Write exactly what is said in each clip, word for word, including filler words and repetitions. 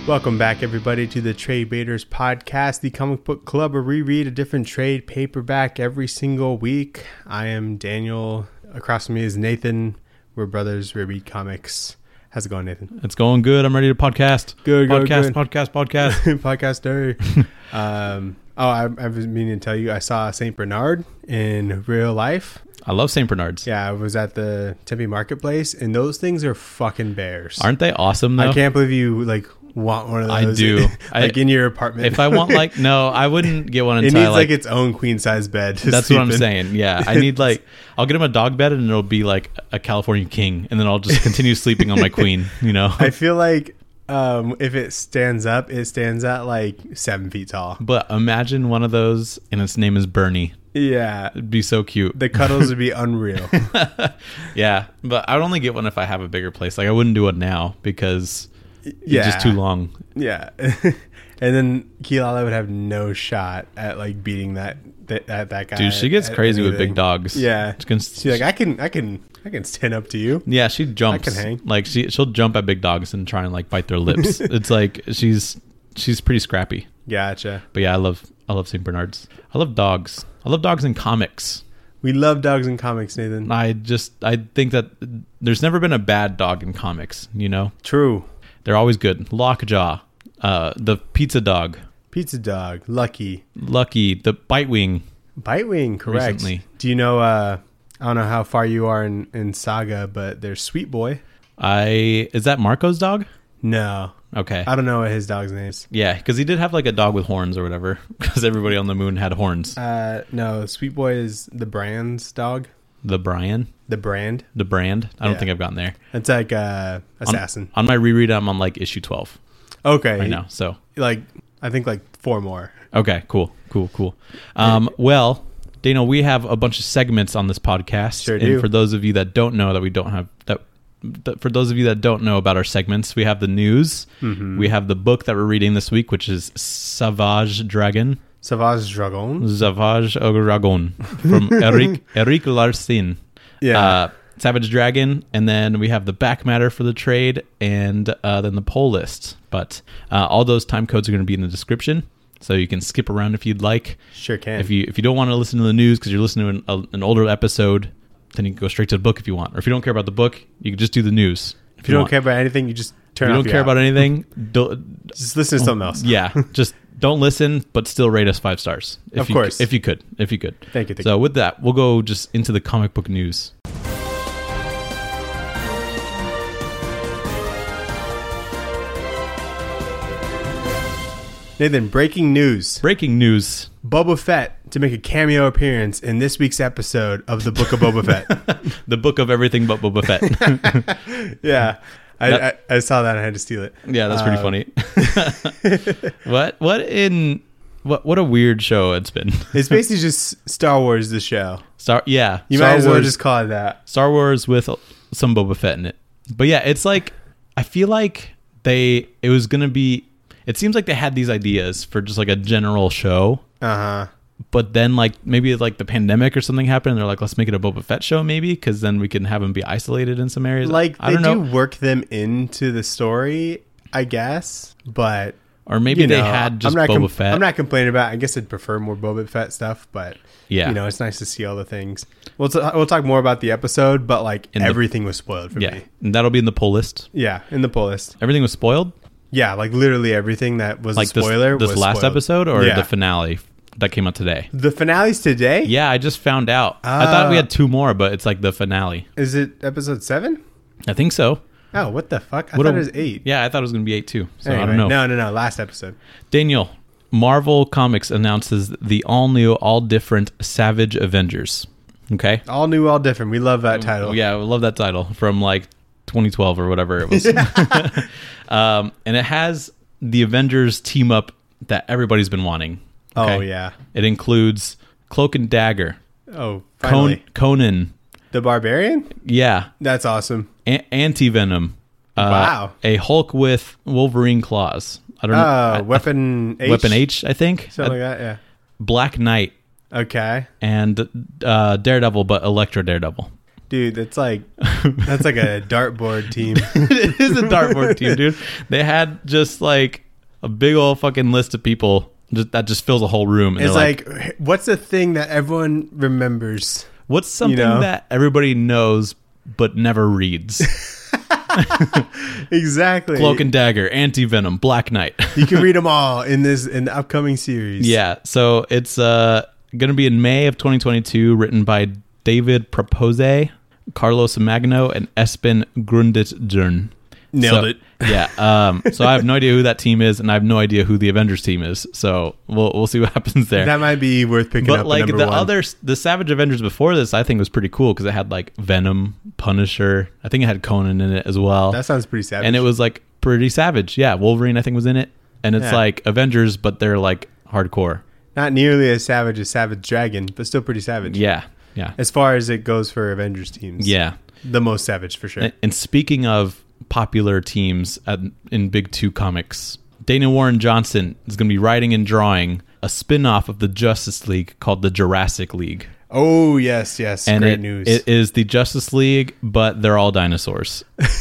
Welcome back, everybody, to the Trade Baiters podcast, the comic book club where we read a different trade paperback every single week. I am Daniel. Across from me is Nathan. We're brothers. We read comics. How's it going, Nathan? It's going good. I'm ready to podcast. Good, good, podcast, good. podcast, podcast, Podcaster. um, oh, I, I was meaning to tell you, I saw Saint Bernard in real life. I love Saint Bernards. Yeah, I was at the Tempe Marketplace, and those things are fucking bears. Aren't they awesome, though? I can't believe you, like, want one of those. I do. like, I, in your apartment. If I want, like, no, I wouldn't get one it until needs, I, like, like, its own queen-size bed to that's sleep what I'm in. saying. Yeah, I need, like, I'll get him a dog bed, and it'll be, like, a California king, and then I'll just continue sleeping on my queen, you know? I feel like um, if it stands up, it stands at, like, seven feet tall. But imagine one of those, and its name is Bernie. Yeah. It'd be so cute. The cuddles would be unreal. Yeah, but I would only get one if I have a bigger place. Like, I wouldn't do it now because it's Yeah. just too long. Yeah. And then Keelala would have no shot at, like, beating that that, that, that guy. Dude, she gets at crazy with anything. big dogs. Yeah. She can- She's like, I can, I can, I can stand up to you. Yeah, she jumps. I can hang. Like she she'll jump at big dogs and try and like bite their lips. It's like she's she's pretty scrappy. Gotcha. But yeah, I love I love Saint Bernards. I love dogs. I love dogs in comics. We love dogs in comics, Nathan. I just I think that there's never been a bad dog in comics, you know? True. They're always good. Lockjaw, uh the pizza dog, Pizza dog. Lucky. Lucky, the Bitewing. Bitewing, correct. Recently. Do you know, uh, I don't know how far you are in, in Saga, but there's Sweet Boy. I is that Marco's dog? No. Okay. I don't know what his dog's name is. Yeah, because he did have like a dog with horns or whatever. Because everybody on the moon had horns. Uh, no, Sweet Boy is the brand's dog. The Brian, The brand. the brand. I don't Yeah. think I've gotten there. It's like uh, Assassin. On my reread, I'm on like issue twelve Okay. right now. So Like, I think like four more. okay, cool, cool, cool. Um, well, Daniel, we have a bunch of segments on this podcast. Sure and do. for those of you that don't know that we don't have that, that for those of you that don't know about our segments, we have the news. Mm-hmm. We have the book that we're reading this week, which is Savage Dragon. Savage Dragon. Savage Dragon from Eric Eric Larsen. Yeah. Uh, Savage Dragon, and then we have the back matter for the trade, and uh, then the poll list. But uh, all those time codes are going to be in the description, so you can skip around if you'd like. Sure can. If you if you don't want to listen to the news because you're listening to an, a, an older episode, then you can go straight to the book if you want. Or if you don't care about the book, you can just do the news. if you don't want. care about anything, you just turn If you off don't care your about app. anything, don't, Just listen to something else. yeah, just don't listen, but still rate us five stars. If Of you, course. if you could, if you could. Thank you. Thank So you. with that, we'll go just into the comic book news. Nathan, breaking news. Breaking news. Boba Fett to make a cameo appearance in this week's episode of the Book of Boba Fett. The book of everything but Boba Fett. Yeah. I, That- I, I saw that and I had to steal it. Yeah, that's pretty Um, funny. what what in what what a weird show it's been. It's basically just Star Wars, the show. Star yeah, You Star might as well Wars, just call it that. Star Wars with some Boba Fett in it. But yeah, it's like I feel like they it was gonna be. It seems like they had these ideas for just like a general show, Uh-huh. but then like maybe like the pandemic or something happened. And they're like, let's make it a Boba Fett show, maybe, because then we can have him be isolated in some areas. Like, I they don't know, do work them into the story, I guess, but... or maybe you they know, had just I'm not Boba com- Fett. I'm not complaining about it. I guess I'd prefer more Boba Fett stuff, but... Yeah. You know, it's nice to see all the things. We'll, t- we'll talk more about the episode, but, like, In the- everything was spoiled for yeah, me. and that'll be in the poll list. Yeah, in the poll list. Everything was spoiled. Yeah, like, literally everything that was Like a spoiler this, this was last spoiled. episode or Yeah. the finale that came out today. The finale's today? Yeah, I just found out. I thought we Ah. had two more, but it's like the finale. Is it episode seven? I think so. Oh, what the fuck? I What thought a- it was eight. Yeah, I thought it was going to be eight too. So Anyway, I don't know. No, no, no. Last episode. Daniel, Marvel Comics announces the all new, all different Savage Avengers. Okay. All new, all different. We love that title. Oh, yeah, I love that title from like twenty twelve or whatever it was. um, and it has the Avengers team up that everybody's been wanting. Okay? Oh, yeah. It includes Cloak and Dagger, Oh, Con- finally. Conan, The Barbarian? yeah, That's awesome. A- Anti-Venom. Uh, Wow. A Hulk with Wolverine claws. I don't know. Oh, I- Weapon H? Weapon H, I think. Something Uh, like that, yeah. Black Knight Okay. and uh, Daredevil, but Elektra Daredevil. Dude, that's like that's like a dartboard team. It is a dartboard team, dude. They had just like a big old fucking list of people just, that just fills a whole room. And It's like, like, what's the thing that everyone remembers? what's something you know? that everybody knows but never reads? Exactly. Cloak and Dagger, Anti-Venom, Black Knight. You can read them all in this in the upcoming series. Yeah, so it's uh, going to be in May of twenty twenty-two, written by David Propose, Carlos Magno, and Espen Grundetjern. Nailed So- it. Yeah. Um, so I have no idea who that team is, and I have no idea who the Avengers team is. So we'll we'll see what happens there. That might be worth picking But up. like at the number one. other, the Savage Avengers before this, I think was pretty cool because it had like Venom, Punisher. I think it had Conan in it as well, That sounds pretty savage. and it was like pretty savage. Yeah, Wolverine I think was in it, and it's Yeah. like Avengers, but they're like hardcore. not nearly as savage as Savage Dragon, but still pretty savage. Yeah, yeah, As far as it goes for Avengers teams. yeah. The most savage for sure. And, and speaking of popular teams at, in Big Two Comics, Dana Warren Johnson is going to be writing and drawing a spin-off of the Justice League called the Jurassic League. Oh, yes, yes. And Great it, news. it is the Justice League, but they're all dinosaurs.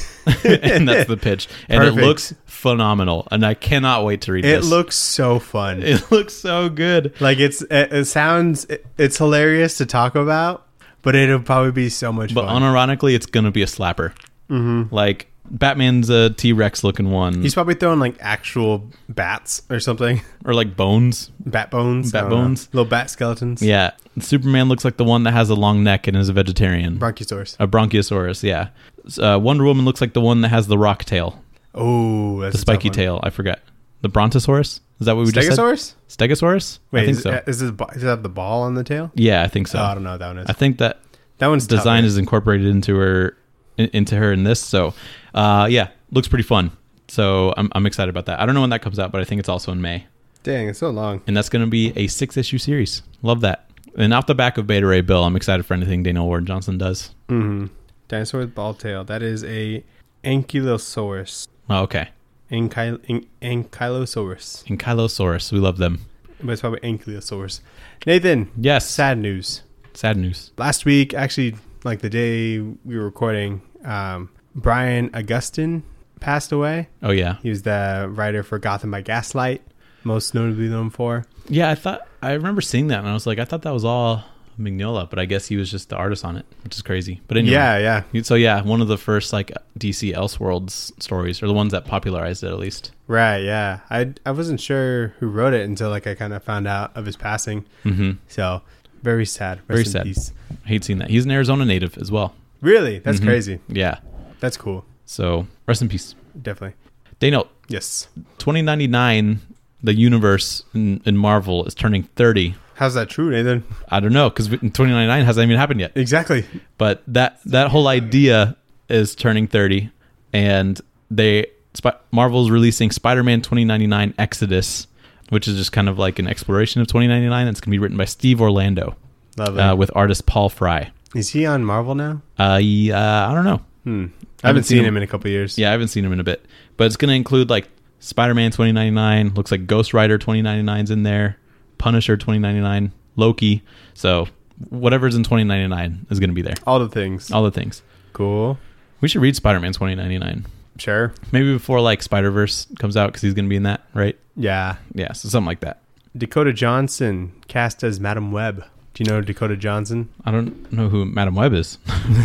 And that's the pitch. And Perfect. it looks phenomenal. And I cannot wait to read It this. looks so fun. It looks so good. like it's it, it sounds it, it's hilarious to talk about, but it'll probably be so much But fun. unironically, it's going to be a slapper. Mm-hmm. Like, Batman's a T-Rex looking one. He's probably throwing like actual bats or something, or like bones. bat bones, Bat I don't know. bones? little bat skeletons. Yeah. Superman looks like the one that has a long neck and is a vegetarian. Brachiosaurus. A Bronchiosaurus, yeah. Uh, Wonder Woman looks like the one that has the rock tail. Oh, that's The a spiky tough one. tail. I forget. The Brontosaurus? Is that what we just said? Stegosaurus? Stegosaurus? Wait, I think is, so. is, it, does it have the ball on the tail? Yeah, I think so. Oh, I don't know what that one is. I think that that one's design tougher. is incorporated into her in, into her in this. So, uh, yeah, looks pretty fun. So I'm I'm excited about that. I don't know when that comes out, but I think it's also in May, Dang, it's so long. and that's going to be a six issue series. Love that. And off the back of Beta Ray Bill, I'm excited for anything Dana Warren Johnson does. Mm-hmm. Dinosaur with ball tail. That is a Ankylosaurus. Oh, okay. Anky- an- Ankylosaurus. Ankylosaurus, we love them. But it's probably Ankylosaurus. Nathan, Yes. sad news. Sad news. Last week, actually, like the day we were recording, um, Brian Augustine passed away. Oh yeah. He was the writer for Gotham by Gaslight, most notably known for. Yeah, I thought I remember seeing that, and I was like, I thought that was all Mignola, but I guess he was just the artist on it, which is crazy. But anyway, Yeah, yeah. So yeah, one of the first like D C Elseworlds stories, or the ones that popularized it at least. Right, yeah. I I wasn't sure who wrote it until like I kind of found out of his passing. Mm-hmm. So very sad. Rest Very in sad. peace. I hate seeing that. He's an Arizona native as well. Really? That's Mhm. crazy. Yeah. That's cool. So rest in peace. Definitely. Daniel, Yes. twenty ninety-nine, the universe in, in Marvel is turning thirty. How's that true, Nathan? I don't know, because twenty ninety-nine hasn't even happened yet. Exactly. But that that whole idea is turning thirty, and they Sp- Marvel's releasing Spider-Man twenty ninety-nine Exodus, which is just kind of like an exploration of twenty ninety-nine. It's going to be written by Steve Orlando Lovely. uh, with artist Paul Fry. Is he on Marvel now? Uh, yeah, I don't know. Hmm. I haven't seen him in a couple years. Yeah, I haven't seen him in a bit. But it's going to include like Spider-Man twenty ninety-nine. Looks like Ghost Rider twenty ninety-nine's in there. Punisher twenty ninety-nine. Loki. So whatever's in twenty ninety-nine is going to be there. All the things. All the things. Cool. We should read Spider-Man twenty ninety-nine. Sure. Maybe before like Spider-Verse comes out, because he's going to be in that, right? Yeah. Yeah, so something like that. Dakota Johnson cast as Madam Web. Do you know Dakota Johnson? I don't know who Madam Web is.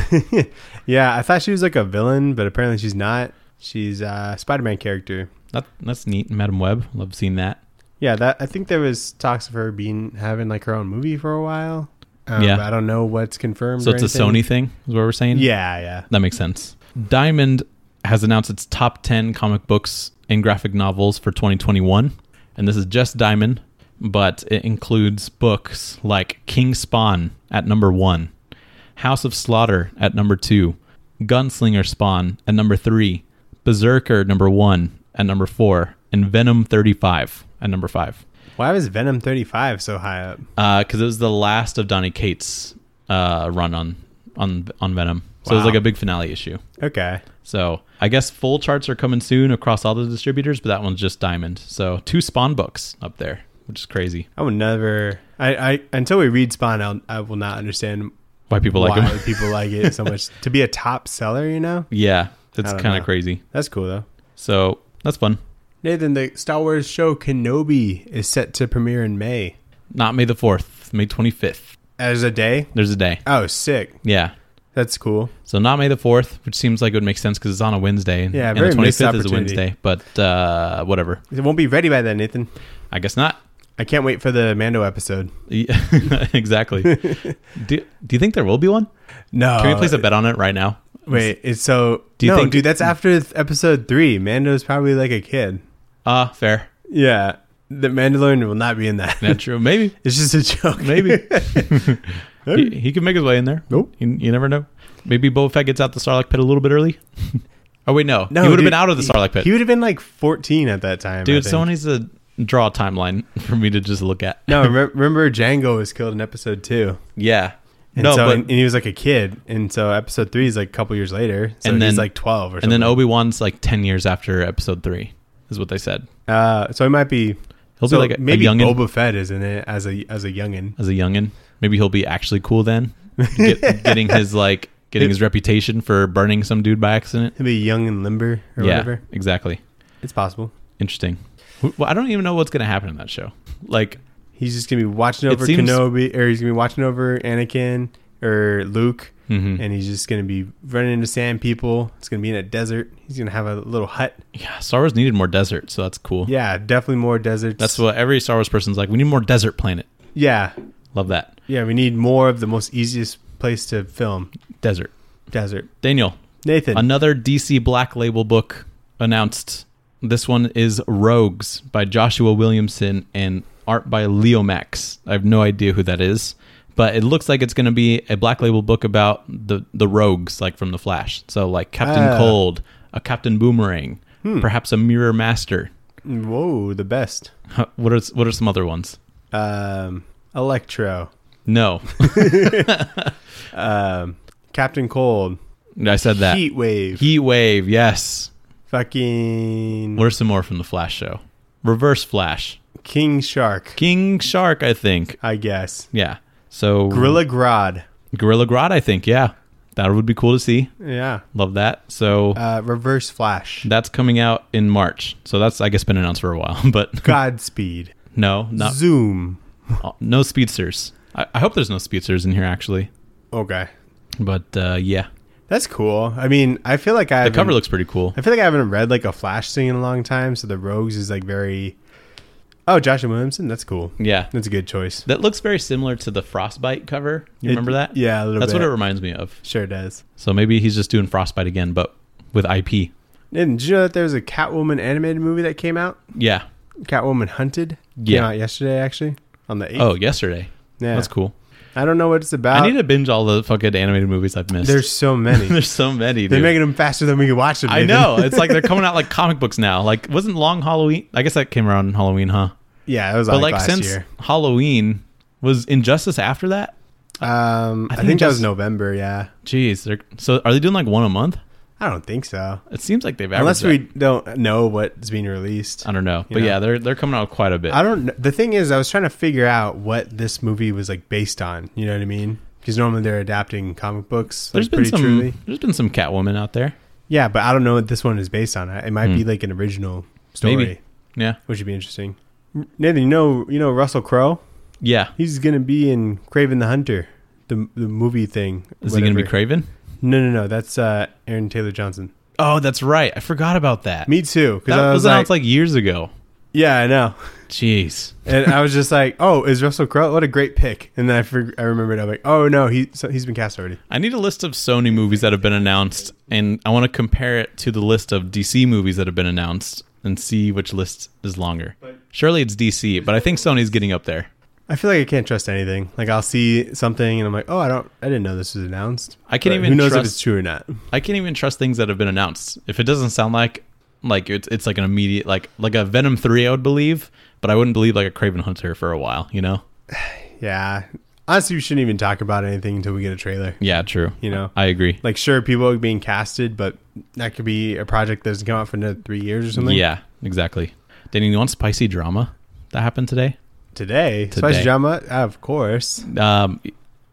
Yeah, I thought she was like a villain, but apparently she's not. She's a Spider-Man character. that, that's neat. Madam Web. Love seeing that. Yeah, that I think there was talks of her being having like her own movie for a while. Um, Yeah. but I don't know what's confirmed. So or it's a anything. Sony thing, is what we're saying? Yeah, yeah. That makes sense. Diamond has announced its top ten comic books and graphic novels for twenty twenty-one. And this is just Diamond, but it includes books like King Spawn at number one, House of Slaughter at number two, Gunslinger Spawn at number three, Berserker number one at number four, and Venom thirty-five at number five. Why was Venom thirty-five so high up? Because it was the last of Donny Cates' uh, run on, on, on Venom. So it was Wow. like a big finale issue. Okay. So I guess full charts are coming soon across all the distributors, but that one's just Diamond. So two Spawn books up there, which is crazy. I would never. I, I until we read Spawn, I'll, I will not understand why people like why him. people like it so much. To be a top seller, you know? Yeah, it's I don't kind know. of crazy. That's cool, though. So that's fun. Nathan, the Star Wars show Kenobi is set to premiere in May. Not May the fourth, May twenty-fifth. As a day? There's a day. Oh, sick. Yeah. That's cool. So not May the fourth, which seems like it would make sense because it's on a Wednesday. Yeah, and very the missed twenty-fifth is a opportunity. Wednesday. But uh, whatever. It won't be ready by then, Nathan. I guess not. I can't wait for the Mando episode. Yeah, exactly. do, do you think there will be one? No. Can we place a bet on it right now? Wait, it's so... Do you no, think- dude, that's after th- episode three. Mando's probably like a kid. Ah, uh, fair. Yeah. The Mandalorian will not be in that. Not true. Maybe. It's just a joke. Maybe. he, he could make his way in there. Nope. You, you never know. Maybe Boba Fett gets out the Sarlacc pit a little bit early. Oh, wait, no. No, he would have dude, been out of the Sarlacc pit. He would have been like fourteen at that time. I Dude, think. someone needs to draw a timeline for me to just look at. No, remember, remember Django was killed in episode two. Yeah. And no, so, but... and, and he was like a kid. And so episode three is like a couple years later. So And he's then- like twelve or and something. then Obi-Wan's like ten years after episode three is what they said. Uh, so he might be... He'll so be like a, maybe a youngin Boba Fett is in it as a as a youngin. as a youngin. Maybe he'll be actually cool then. Get, getting his like getting his reputation for burning some dude by accident. He'll be young and limber or Yeah, whatever. exactly. It's possible. Interesting. Well, I don't even know what's going to happen in that show. Like, He's just gonna be watching It over seems- Kenobi, or he's gonna be watching over Anakin or Luke, mhm. and he's just gonna be running into sand people. It's gonna be in a desert. He's gonna have a little hut. yeah, Star Wars needed more desert, so that's cool. Yeah, definitely more deserts. That's what every Star Wars person's like. We need more desert planet. Yeah, Love that. yeah. We need more of the most easiest place to film. Desert. Desert. Daniel, Nathan. another D C Black Label book announced. This one is Rogues by Joshua Williamson and art by Leo Max. I have no idea who that is, but it looks like it's going to be a Black Label book about the the rogues, like from The Flash. So like Captain Ah. Cold, a Captain Boomerang, Hmm. perhaps a Mirror Master. Whoa, the best. What are what are some other ones? Um, Electro. No, Um, Captain Cold. I said that. Heat Wave. Heat Wave, yes. Fucking What are some more from the Flash show? Reverse Flash. King Shark. King Shark, I think. I guess. Yeah. So Gorilla Grodd. Gorilla Grodd, I think. Yeah. That would be cool to see. Yeah. Love that. So Uh, Reverse Flash. that's coming out in March. So that's, I guess, been announced for a while. But Godspeed. no, not Zoom. no speedsters. I, I hope there's no speedsters in here, actually. Okay. But uh, yeah, That's cool. I mean, I feel like I the haven't- cover looks pretty cool. I feel like I haven't read like a Flash thing in a long time, so the Rogues is like very. Oh, Joshua Williamson. That's cool. Yeah. That's a good choice. That looks very similar to the Frostbite cover. You It- remember that? Yeah, a little That's bit. what it reminds me of. Sure does. So maybe he's just doing Frostbite again, but with I P. And did you know that there was a Catwoman animated movie that came out? Yeah. Catwoman Hunted. Yeah. Came out yesterday, actually, on the eighth. Oh, yesterday. yeah. That's cool. I don't know what it's about. I need to binge all the fucking animated movies I've missed. There's so many. There's so many, They're dude. making them faster than we can watch them. I Nathan. know. It's like they're coming out like comic books now. Like, wasn't Long Halloween? I guess that came around in Halloween, huh? Yeah, it was But like, like last since year. Halloween, was Injustice after that? Um, I I think think, that was just- November. Yeah, Jeez. They're, so are they doing like one a month? I don't think so. It seems like they've Unless averaged we don't know what's being released. that. I don't know. you But know. yeah, they're they're coming out quite a bit. I don't. kn- The thing is, I was trying to figure out what this movie was like based on. You know what I mean? Because normally they're adapting comic books. There's Like, been pretty some truly. there's been some Catwoman out there. Yeah, but I don't know what this one is based on. It might be Hmm. like an original story, Maybe. Yeah. which would be interesting. Nathan, you know, you know Russell Crowe. Yeah. He's gonna be in Craven the Hunter, the the movie thing. Is he going to be whatever. Craven? No, no, no. That's uh, Aaron Taylor Johnson. Oh, that's right. I forgot about that. Me too. Because That I was was, announced like, like years ago. yeah, I know. Jeez. And I was just like, oh, is Russell Crowe? What a great pick. And then I fig- I remembered. I'm like, oh no, he so he's been cast already. I need a list of Sony movies that have been announced, and I want to compare it to the list of D C movies that have been announced and see which list is longer. Surely it's D C, but I think Sony's getting up there. I feel like I can't trust anything. Like I'll see something and I'm like, oh, I don't, I didn't know this was announced. I can't But even Who knows trust- if it's true or not? I can't even trust things that have been announced. If it doesn't sound like like it's it's like an immediate like like a Venom three, I would believe, but I wouldn't believe like a Craven Hunter for a while. You know? Yeah. Honestly, we shouldn't even talk about anything until we get a trailer. Yeah, true. You know, I agree. like sure, people are being casted, but that could be a project that doesn't come out for another three years or something. Yeah, exactly. Danny, you want spicy drama that happened today? Today, Today. spicy drama, of course. Um,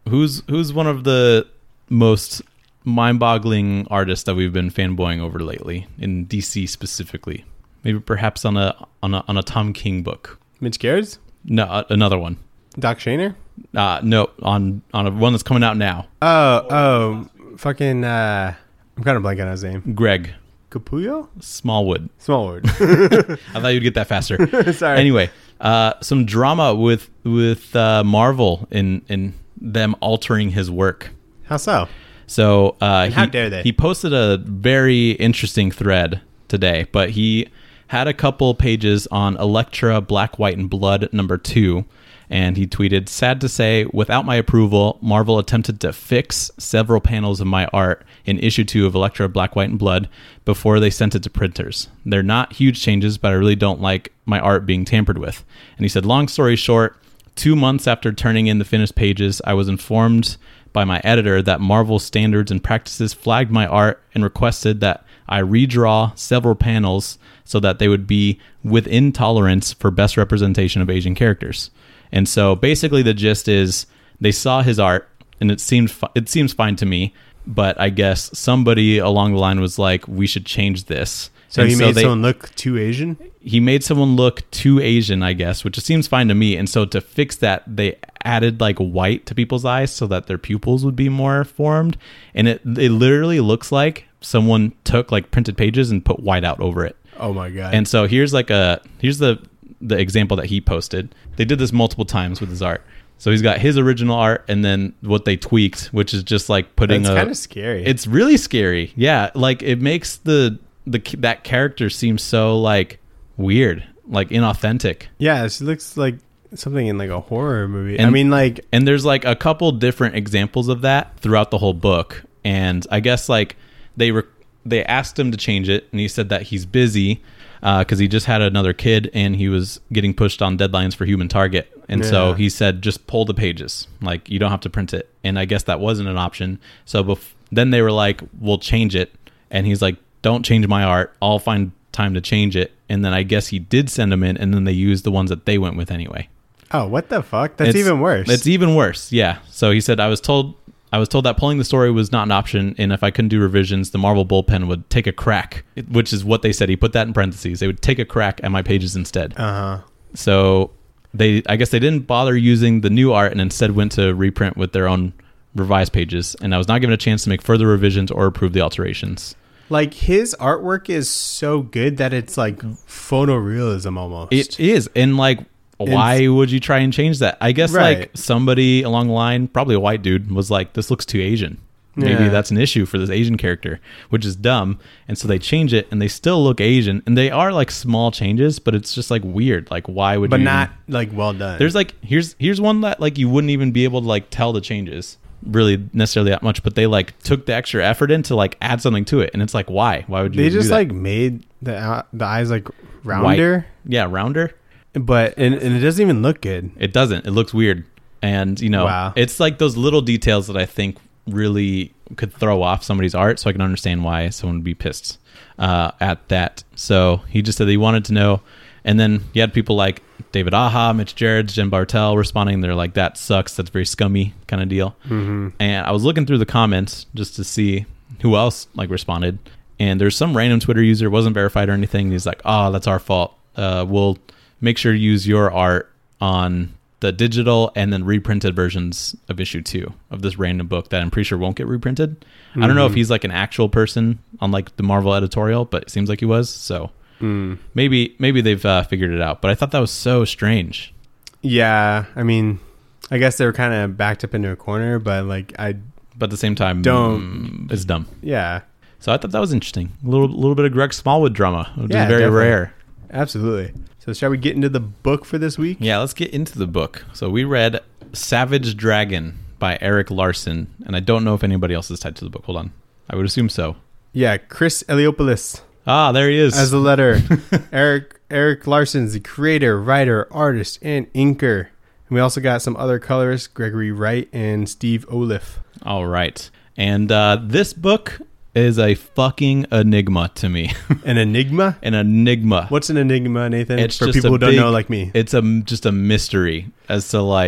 who's who's one of the most mind-boggling artists that we've been fanboying over lately in D C specifically? Maybe perhaps on a on a on a Tom King book. Mitch Gerrits? No, uh, another one. Doc Shaner? Uh, no, on on a one that's coming out now. Oh, oh, fucking. Uh, I'm kind of blanking on his name. Greg Capullo? Smallwood. Smallwood. I thought you'd get that faster. Sorry. Anyway, uh, some drama with with uh, Marvel in in them altering his work. How so? So uh, he, how dare they? He posted a very interesting thread today, but he had a couple pages on Elektra Black, White, and Blood number two. And he tweeted, "Sad to say, without my approval, Marvel attempted to fix several panels of my art in issue two of Elektra Black, White, and Blood before they sent it to printers. They're not huge changes, but I really don't like my art being tampered with." And he said, "Long story short, two months after turning in the finished pages, I was informed by my editor that Marvel standards and practices flagged my art and requested that I redraw several panels so that they would be within tolerance for best representation of Asian characters." And so basically the gist is they saw his art and it seemed fi- it seems fine to me, but I guess somebody along the line was like, we should change this. So and he so made they, someone look too Asian? He made someone look too Asian, I guess, which seems fine to me. And so to fix that, they added like white to people's eyes so that their pupils would be more formed. And it, it literally looks like someone took like printed pages and put white out over it. Oh my God. And so here's like a, here's the, the example that he posted. They did this multiple times with his art. So he's got his original art and then what they tweaked, which is just like putting That's a... kind of scary. It's really scary. Yeah. Like it makes the, the that character seem so like weird, like inauthentic. Yeah, she looks like something in like a horror movie. And, I mean, like... And there's like a couple different examples of that throughout the whole book. And I guess like they were... They asked him to change it, and he said that he's busy because uh, he just had another kid, and he was getting pushed on deadlines for Human Target. And yeah. So he said, just pull the pages. Like, you don't have to print it. And I guess that wasn't an option. So bef- then they were like, we'll change it. And he's like, don't change my art. I'll find time to change it. And then I guess he did send them in, and then they used the ones that they went with anyway. Oh, what the fuck? That's it's, even worse. It's even worse, yeah. So he said, I was told... I was told that pulling the story was not an option, and if I couldn't do revisions, the Marvel bullpen would take a crack, which is what they said. He put that in parentheses. They would take a crack at my pages instead. Uh-huh. So they, I guess they didn't bother using the new art and instead went to reprint with their own revised pages, and I was not given a chance to make further revisions or approve the alterations. Like, his artwork is so good that it's like photorealism almost. It is, and like... Why it's, would you try and change that? I guess right. like somebody along the line, probably a white dude, was like, this looks too Asian. Maybe yeah. that's an issue for this Asian character, which is dumb. And so they change it and they still look Asian. And they are like small changes, but it's just like weird. Like, why would but you... But not like well done. There's like, here's here's one that like you wouldn't even be able to like tell the changes really necessarily that much, but they like took the extra effort in to like add something to it. And it's like, why? Why would you They do just that? like made the, uh, the eyes like rounder. White. Yeah, rounder. But and, and it doesn't even look good. It doesn't. It looks weird. And, you know, wow. It's like those little details that I think really could throw off somebody's art. So I can understand why someone would be pissed uh, at that. So he just said that he wanted to know. And then you had people like David Aja, Mitch Gerrits, Jen Bartel responding. They're like, that sucks. That's very scummy kind of deal. Mm-hmm. And I was looking through the comments just to see who else like responded. And there's some random Twitter user, wasn't verified or anything. He's like, oh, that's our fault. Uh, we'll make sure to use your art on the digital and then reprinted versions of issue two of this random book that I'm pretty sure won't get reprinted. Mm-hmm. I don't know if he's like an actual person on like the Marvel editorial, but it seems like he was. So mm. maybe maybe they've uh, figured it out. But I thought that was so strange. Yeah, I mean, I guess they were kind of backed up into a corner, but like I. But at the same time, don't. Mm, it's dumb. Yeah. So I thought that was interesting. A little little bit of Greg Smallwood drama, which yeah, is very definitely. rare. Absolutely. So shall we get into the book for this week? Yeah, let's get into the book. So we read Savage Dragon by Erik Larson, and I don't know if anybody else is tied to the book. Hold on. I would assume so. Yeah, Chris Eliopoulos. Ah, there he is. As the letter. Erik Erik Larson's the creator, writer, artist, and inker. And we also got some other colorists, Gregory Wright and Steve Oliff. All right. And uh, this book is a fucking enigma to me. An enigma? An enigma. What's an enigma, Nathan? It's for just people a who don't big, know like me. It's a just a mystery as to like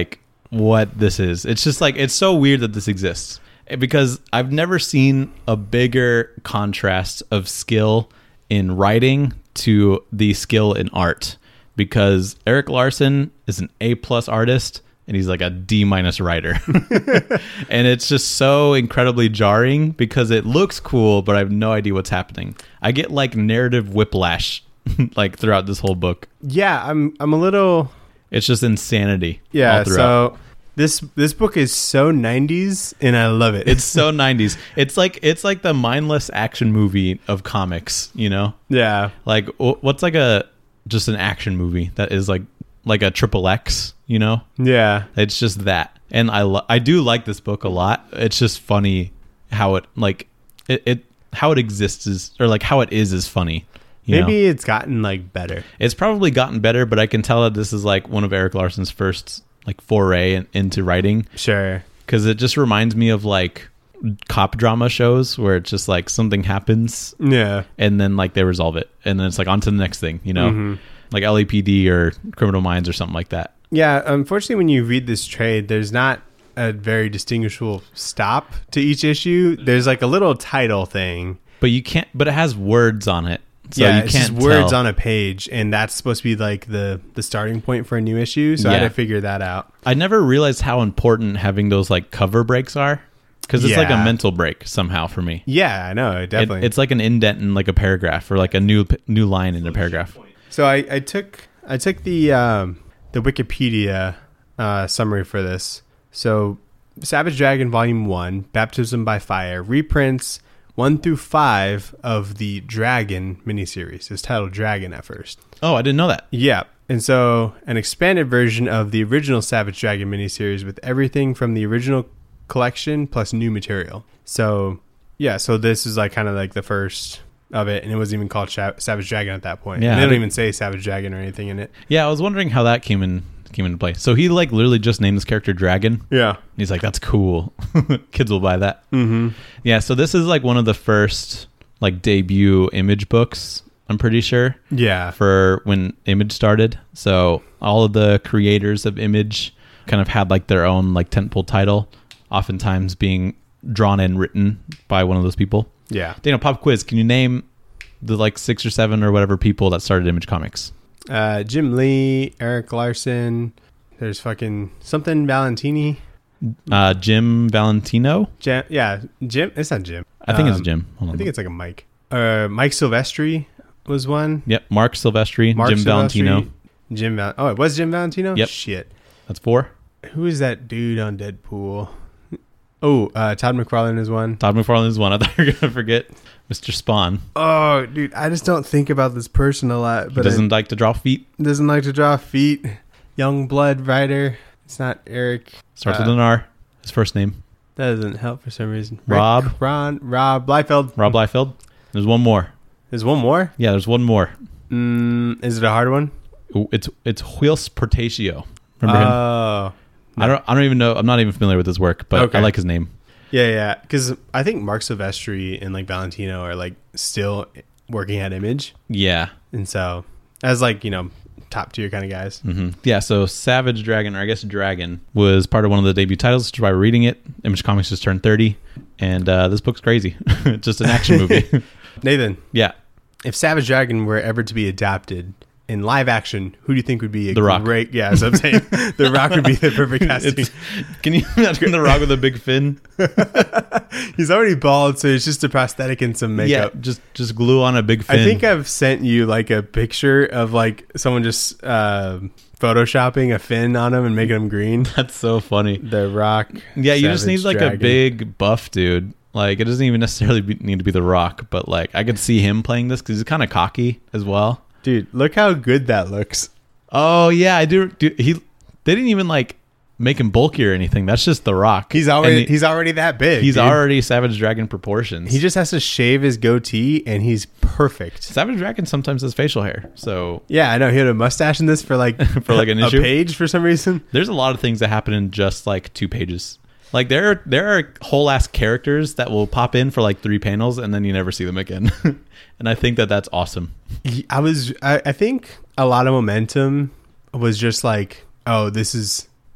what this is. It's just like, it's so weird that this exists, because I've never seen a bigger contrast of skill in writing to the skill in art, because Erik Larson is an A plus artist and he's like a D minus writer. And it's just so incredibly jarring because it looks cool, but I have no idea what's happening. I get like narrative whiplash like throughout this whole book. Yeah, I'm I'm a little It's just insanity. Yeah, all throughout. so this this book is so nineties and I love it. It's so nineties. It's like it's like the mindless action movie of comics, you know? Yeah. Like what's like a just an action movie that is like like a triple X, you know? Yeah. It's just that. And I lo- I do like this book a lot. It's just funny how it like it, it how it exists is, or like how it is is funny. You Maybe know? it's gotten like better. It's probably gotten better, but I can tell that this is like one of Erik Larson's first like foray in, into writing. Sure. Because it just reminds me of like cop drama shows where it's just like something happens Yeah. and then like they resolve it and then it's like on to the next thing, you know? Mm-hmm. Like L A P D or Criminal Minds or something like that. Yeah, unfortunately when you read this trade, there's not a very distinguishable stop to each issue. There's like a little title thing. But you can't, but it has words on it. So yeah, you it's can't just words tell. on a page, and that's supposed to be like the the starting point for a new issue. So I Yeah. had to figure that out. I never realized how important having those like cover breaks are, because it's like a Yeah. mental break somehow for me. Yeah, I know, It, definitely. it's like an indent in like a paragraph or like a new new line in a paragraph. So I, I took I took the um, the Wikipedia uh, summary for this. So Savage Dragon Volume One, Baptism by Fire, reprints one through five of the Dragon miniseries. It's titled Dragon at first. Oh, I didn't know that. Yeah, and so an expanded version of the original Savage Dragon miniseries with everything from the original collection plus new material. So yeah, so this is like kind of like the first of it, and it wasn't even called Sha- Savage Dragon at that point. Yeah, And they I don't didn't- even say Savage Dragon or anything in it. Yeah, I was wondering how that came in came into play. So he like literally just named this character Dragon. Yeah. He's like, that's cool. Kids will buy that. Mm-hmm. Yeah, so this is like one of the first like debut Image books, I'm pretty sure, Yeah. for when Image started. So all of the creators of Image kind of had like their own like tentpole title, oftentimes being drawn and written by one of those people. Yeah. Daniel, pop quiz. Can you name the like six or seven or whatever people that started Image Comics? Uh, Jim Lee, Erik Larson. There's fucking something Valentini. Uh, Jim Valentino? Jim, yeah, Jim. It's not Jim. I think Um, it's Jim. Hold on. I think it's like a Mike. Uh, Mike Silvestri was one. Yep. Mark Silvestri, Mark Jim Silvestri, Valentino. Jim Val. Oh, it was Jim Valentino. Yep. Shit. That's four. Who is that dude on Deadpool? Oh, uh, Todd McFarlane is one. Todd McFarlane is one. I thought you were gonna forget Mister Spawn. Oh, dude, I just don't think about this person a lot. He But doesn't doesn't like to draw feet. doesn't like to draw feet. Young blood writer. It's not Eric. Starts Uh, with an R. His first name. That doesn't help for some reason. Rob. Rick, Ron. Rob Liefeld. Rob Liefeld. There's one more. There's one more. Yeah, there's one more. Mm, is it a hard one? Ooh, It's it's Whilce Portacio. Remember him? Oh. I don't I don't even know. I'm not even familiar with his work, but Okay. I like his name. Yeah, yeah. Because I think Mark Silvestri and like Valentino are like still working at Image, Yeah. and so as like you know top tier kind of guys. hmm Yeah, so Savage Dragon, or I guess Dragon, was part of one of the debut titles, which is why we're reading it. Image Comics just turned thirty, and uh, this book's crazy. It's just an action movie. Nathan, Yeah. if Savage Dragon were ever to be adapted in live action, who do you think would be a The Rock. great? Yeah, so I'm saying The Rock would be the perfect casting. It's, can you imagine The Rock with a big fin? He's already bald, so it's just a prosthetic and some makeup. Yeah, just just glue on a big fin. I think I've sent you like a picture of like someone just uh, photoshopping a fin on him and making him green. That's so funny. The Rock. Yeah, you just Savage need like Dragon. a big buff dude. Like it doesn't even necessarily be, need to be The Rock, but like I could see him playing this because he's kind of cocky as well. Dude, look how good that looks. Oh yeah, I do. do he they didn't even like make him bulky or anything. That's just The Rock. He's And already he- he's already that big. he's dude. already Savage Dragon proportions. He just has to shave his goatee and he's perfect. Savage Dragon sometimes has facial hair, so Yeah, I know. He had a mustache in this for like For, like, an a issue? page for some reason. there's a lot of things that happen in just like two pages. Like there are there are whole ass characters that will pop in for like three panels and then you never see them again. And I think that that's awesome. I was I, I think a lot of momentum was just like, oh, this is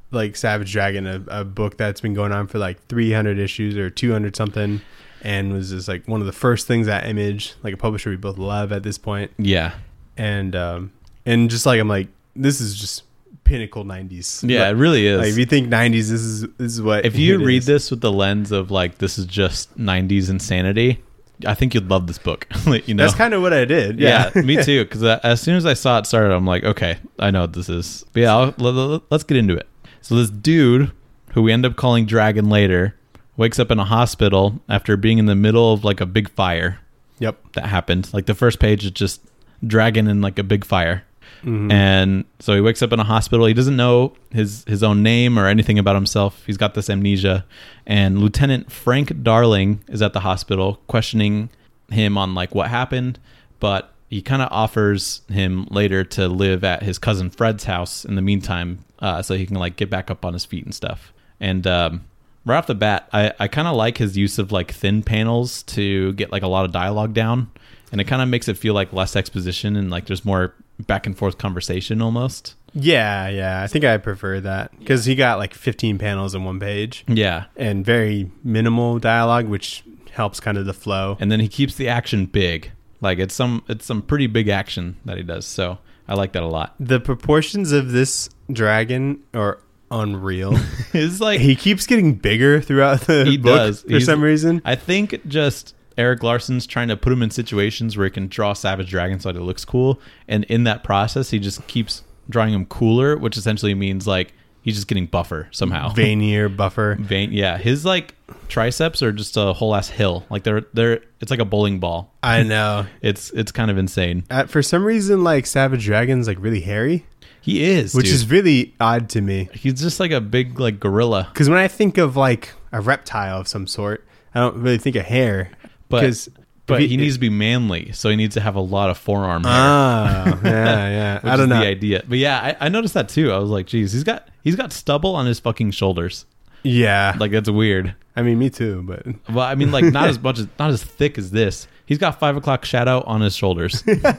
like Savage Dragon, a, a book that's been going on for like three hundred issues or two hundred something, and was just like one of the first things that Image, like a publisher we both love at this point. Yeah. And um, and just like I'm like, this is just pinnacle nineties. Yeah, like, it really is. Like if you think nineties, this is this is what. If you read is. this with the lens of like this is just nineties insanity, I think you'd love this book. You know, that's kind of what I did. Yeah, Yeah, me too. Because as soon as I saw it started, I'm like, okay, I know what this is. But yeah, I'll, let, let's get into it. So this dude, who we end up calling Dragon later, wakes up in a hospital after being in the middle of like a big fire. Yep. That happened. Like the first page is just Dragon in like a big fire. Mm-hmm. And so he wakes up in a hospital. He doesn't know his, his own name or anything about himself. He's got this amnesia. And Lieutenant Frank Darling is at the hospital questioning him on like what happened. But he kind of offers him later to live at his cousin Fred's house in the meantime, uh, so he can like get back up on his feet and stuff. And um, right off the bat, I, I kind of like his use of like thin panels to get like a lot of dialogue down. And it kind of makes it feel like less exposition and like there's more back and forth conversation almost. Yeah, yeah. I think I prefer that because he got like fifteen panels in one page. Yeah. And very minimal dialogue, which helps kind of the flow. And then he keeps the action big. Like it's some it's some pretty big action that he does. So I like that a lot. The proportions of this dragon are unreal. It's like he keeps getting bigger throughout the he book does. for He's, some reason. I think just Eric Larson's trying to put him in situations where he can draw Savage Dragon so that it looks cool. And in that process, he just keeps drawing him cooler, which essentially means like he's just getting buffer somehow. Veinier, buffer. Vein, yeah. His like triceps are just a whole ass hill. Like they're they're it's like a bowling ball. I know. It's it's kind of insane. Uh, for some reason, like Savage Dragon's like really hairy. He is, which dude. is really odd to me. He's just like a big like gorilla. Because when I think of like a reptile of some sort, I don't really think of hair. But but he, he needs to be manly, so he needs to have a lot of forearm hair. Ah, yeah, yeah. Which I don't is know the idea. But yeah, I, I noticed that too. I was like, geez, he's got he's got stubble on his fucking shoulders. Yeah, like that's weird. I mean, me too, but well, I mean, like not as much as not as thick as this. He's got five o'clock shadow on his shoulders,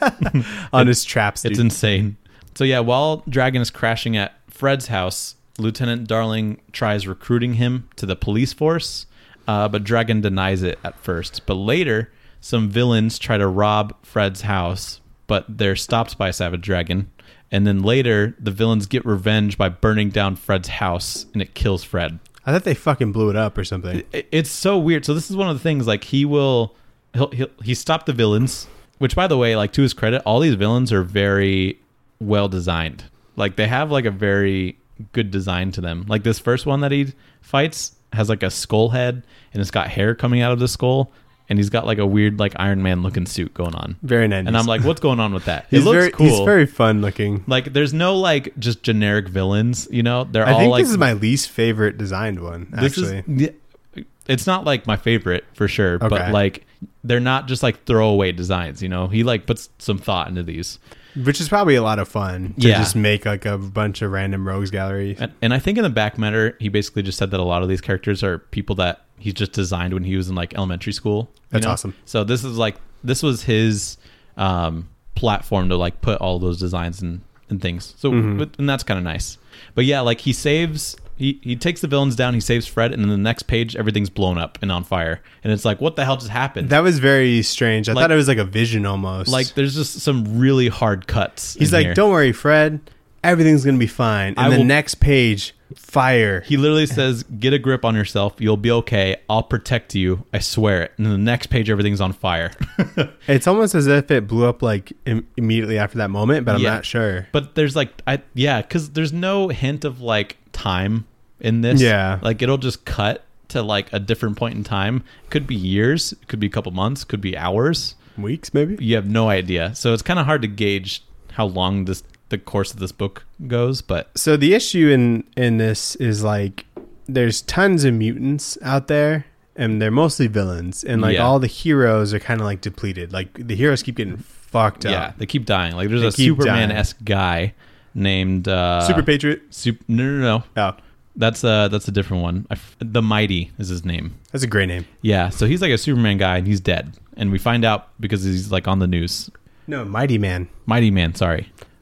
on his traps. It's insane. So yeah, while Dragon is crashing at Fred's house, Lieutenant Darling tries recruiting him to the police force, uh, but Dragon denies it at first. But later, some villains try to rob Fred's house, but they're stopped by Savage Dragon. And then later, the villains get revenge by burning down Fred's house, and it kills Fred. I thought they fucking blew it up or something. It, it's so weird. So this is one of the things, like, he will... He'll, he'll, he stopped the villains, which, by the way, like, to his credit, all these villains are very well designed. Like, they have, like, a very good design to them. Like, this first one that he fights has, like, a skull head, and it's got hair coming out of the skull. And he's got like a weird like Iron Man looking suit going on. Very nice. And I'm like, what's going on with that? He's it looks very, cool. He's very fun looking. Like there's no like just generic villains, you know? They're I all think like this is my least favorite designed one, actually. This is, it's not like my favorite for sure, okay. but like they're not just like throwaway designs, you know? He like puts some thought into these. Which is probably a lot of fun to yeah. just make like a bunch of random rogues galleries. And, and I think in the back matter, he basically just said that a lot of these characters are people that he's just designed when he was in like elementary school. That's know? awesome. So this is like, this was his um, platform to like put all those designs and, and things. So, mm-hmm. and that's kind of nice. But yeah, like he saves, he, he takes the villains down, he saves Fred, and then the next page, everything's blown up and on fire. And it's like, what the hell just happened? That was very strange. I like, thought it was like a vision almost. Like there's just some really hard cuts. He's like, here. don't worry, Fred. Everything's going to be fine. And I the will, next page, fire. He literally says, get a grip on yourself. You'll be okay. I'll protect you. I swear it. And then the next page, everything's on fire. It's almost as if it blew up like im- immediately after that moment, but I'm yeah. not sure. But there's like, I yeah, because there's no hint of like time in this. Yeah. Like it'll just cut to like a different point in time. Could be years. It could be a couple months. Could be hours. Weeks, maybe? You have no idea. So it's kind of hard to gauge how long this the course of this book goes, but so the issue in in this is like there's tons of mutants out there and they're mostly villains, and like yeah. all the heroes are kind of like depleted. Like the heroes keep getting fucked up. Yeah, they keep dying. Like there's they a Superman-esque guy named uh Super Patriot. Super, no no no oh that's uh that's a different one. I, the Mighty is his name. That's a great name. Yeah, so he's like a Superman guy and he's dead, and we find out because he's like on the news. No, Mighty Man. Mighty Man, sorry.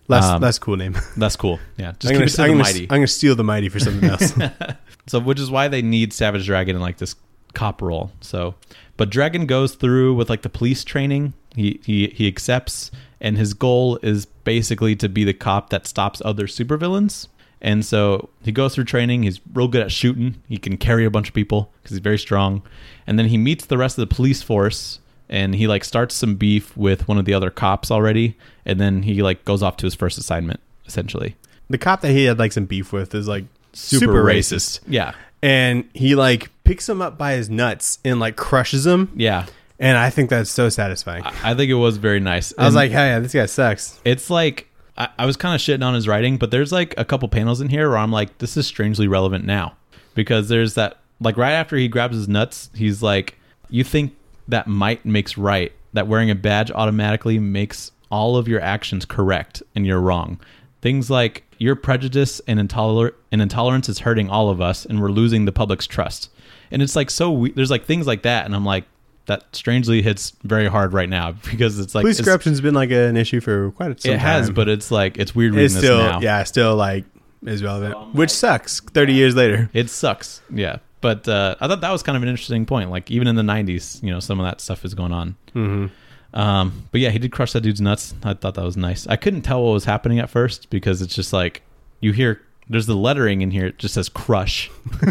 Less Um, less cool name. That's cool. Yeah, just I'm keep gonna, it to I'm, the gonna, mighty. I'm gonna steal the mighty for something else. So, which is why they need Savage Dragon in like this cop role. So, but Dragon goes through with like the police training. He he he accepts, and his goal is basically to be the cop that stops other supervillains. And so he goes through training. He's real good at shooting. He can carry a bunch of people because he's very strong. And then he meets the rest of the police force, and he like starts some beef with one of the other cops already. And then he like goes off to his first assignment, essentially. The cop that he had like some beef with is like Super, super, racist. racist. Yeah. And he like picks him up by his nuts and like crushes him. Yeah. And I think that's so satisfying. I I think it was very nice. I was And like, hey, yeah, this guy sucks. it's like, I, I was kind of shitting on his writing, but there's like a couple panels in here where I'm like, this is strangely relevant now. Because there's that, like right after he grabs his nuts, he's like, you think that might makes right, that wearing a badge automatically makes all of your actions correct, and you're wrong. Things like your prejudice and, intoler- and intolerance is hurting all of us, and we're losing the public's trust. And it's like so we- there's like things like that, and I'm like, that strangely hits very hard right now because it's like Police it's, corruption's been like an issue for quite some it time. has, but it's like it's weird reading it's this still now. yeah, still like is relevant, So I'm which like- sucks. Thirty years later. It sucks. Yeah. But uh, I thought that was kind of an interesting point. Like even in the nineties, you know, some of that stuff is going on. Mm-hmm. Um, but yeah, he did crush that dude's nuts. I thought that was nice. I couldn't tell what was happening at first because it's just like you hear there's the lettering in here. It just says crush,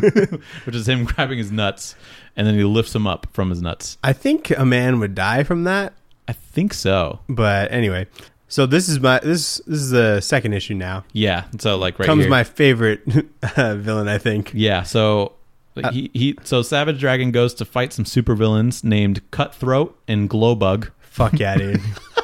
which is him grabbing his nuts, and then he lifts him up from his nuts. I think a man would die from that, I think so. but anyway. So this is my this this is the second issue now. Yeah. So like right Comes here. my favorite uh, villain, I think. Yeah, so Uh, he, he so Savage Dragon goes to fight some supervillains named Cutthroat and Glowbug. Fuck yeah, dude.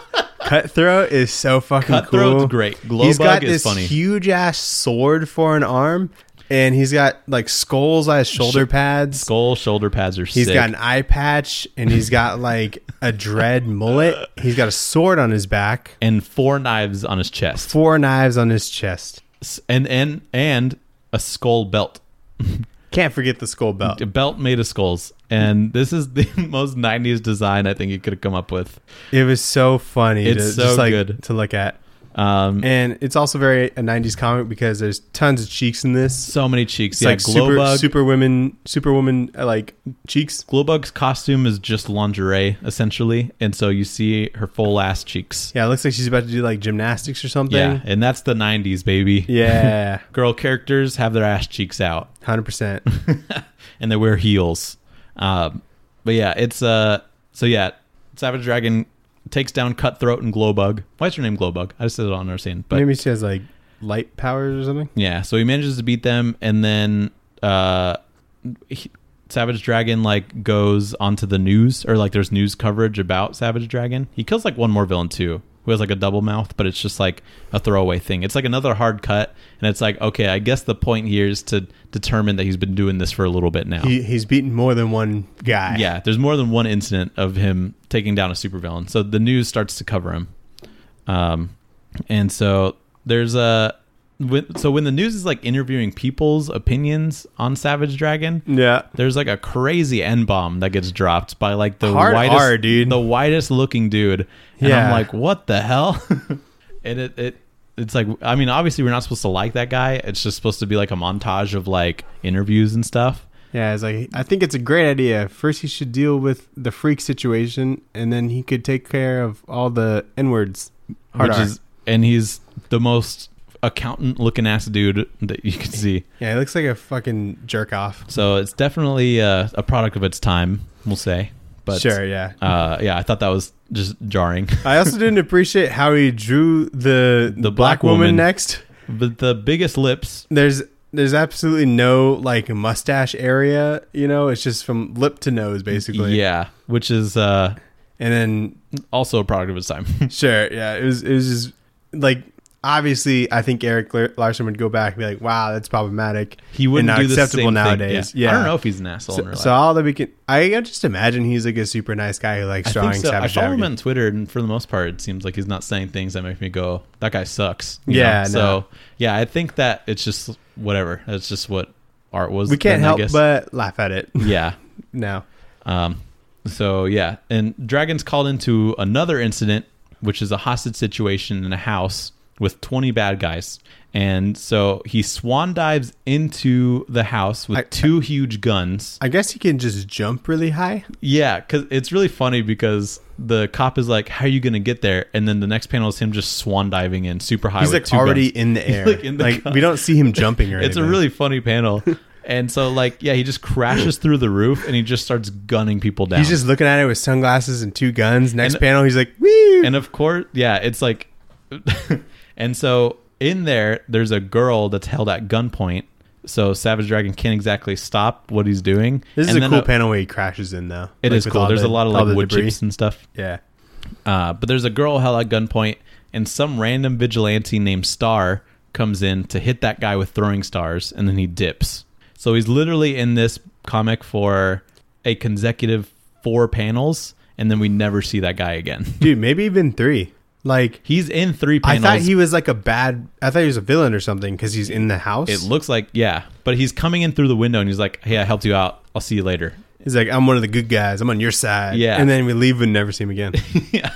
Cutthroat is so fucking Cutthroat's cool. great. He's got Glowbug is this funny. huge ass sword for an arm, and he's got like skulls as shoulder Sh- pads. Skull shoulder pads are He's sick. got an eye patch, and he's got like a dread mullet. He's got a sword on his back, and four knives on his chest. four knives on his chest. S- And and and a skull belt. Can't forget the skull belt. A belt made of skulls. And this is the most nineties design I think you could have come up with. It was so funny. It's to, so just like, good. to look at. Um, And it's also very a nineties comic because there's tons of cheeks in this. so many cheeks. It's yeah, like super, Glowbug. superwomen, superwoman uh, like cheeks. Glowbug's costume is just lingerie, essentially. And so you see her full ass cheeks. Yeah, it looks like she's about to do like gymnastics or something. Yeah, and that's the nineties, baby. Yeah, Girl characters have their ass cheeks out. one hundred percent. And they wear heels. Um, but yeah, it's uh so yeah, Savage Dragon takes down Cutthroat and Glowbug. Why is her name Glowbug? I just said it on our scene. But Maybe she has like light powers or something. yeah, so he manages to beat them, and then uh he, Savage Dragon like goes onto the news, or like there's news coverage about Savage Dragon. He kills like one more villain too, who has like a double mouth, but it's just like a throwaway thing. It's like another hard cut, and it's like, okay, I guess the point here is to determine that he's been doing this for a little bit now. He, he's beaten more than one guy. Yeah, there's more than one incident of him taking down a supervillain. So the news starts to cover him. Um, and so there's a when, so when the news is like interviewing people's opinions on Savage Dragon, Yeah. there's like a crazy N bomb that gets dropped by like the Hard whitest R, dude. the whitest looking dude. And I'm Yeah. like, what the hell? And it, it it's like, I mean, obviously we're not supposed to like that guy. It's just supposed to be like a montage of like interviews and stuff. Yeah, it's like I think it's a great idea. First, he should deal with the freak situation, and then he could take care of all the N words. Hard which R. is and he's the most accountant looking ass dude that you can see. Yeah, he looks like a fucking jerk off. So it's definitely uh, a product of its time, we'll say. But Sure, yeah. uh, yeah, I thought that was just jarring. I also didn't appreciate how he drew the The black, black woman, woman. next. But the biggest lips, There's there's absolutely no like mustache area, you know. It's just from lip to nose, basically. yeah, which is uh, And then also a product of its time. sure, yeah, it was it was just like obviously I think Eric Lar- Larson would go back and be like, wow, that's problematic. He wouldn't and not do the acceptable same nowadays. Thing. Yeah. I don't know if he's an asshole in So, real so life. all that we can, I can just imagine he's like a super nice guy who likes I drawing think so. I Savage follow him Dragon. on Twitter, and for the most part, it seems like he's not saying things that make me go, "That guy sucks." you Yeah, know? no. So yeah, I think that it's just whatever. It's just what art was. We can't then, I help guess. but laugh at it. yeah. No. Um. So yeah, and Dragon's called into another incident, which is a hostage situation in a house with twenty bad guys. And so he swan dives into the house with I- two huge guns. I guess he can just jump really high. Yeah, because it's really funny because the cop is like, how are you going to get there? And then the next panel is him just swan diving in super high He's with like two already guns. in the air. Like, in the like gun. we don't see him jumping or It's anything. a really funny panel. And so, like, yeah, he just crashes through the roof and he just starts gunning people down. He's just looking at it with sunglasses and two guns. Next And- panel, he's like, woo! And of course, yeah, it's like, and so in there, there's a girl that's held at gunpoint. So Savage Dragon can't exactly stop what he's doing. This is And a then cool panel where he crashes in, though. It Like, is with cool. all There's the- a lot of all like the wood debris. chips and stuff. Yeah. Uh, but there's a girl held at gunpoint, and some random vigilante named Star comes in to hit that guy with throwing stars, and then he dips. So he's literally in this comic for a consecutive four panels, and then we never see that guy again. Dude, maybe even three. Like, He's in three I panels. thought he was like a bad... I thought he was a villain or something because he's in the house. It looks like, yeah, but he's coming in through the window, and he's like, hey, I helped you out. I'll see you later. He's like, I'm one of the good guys. I'm on your side. Yeah. And then we leave and never see him again. Yeah.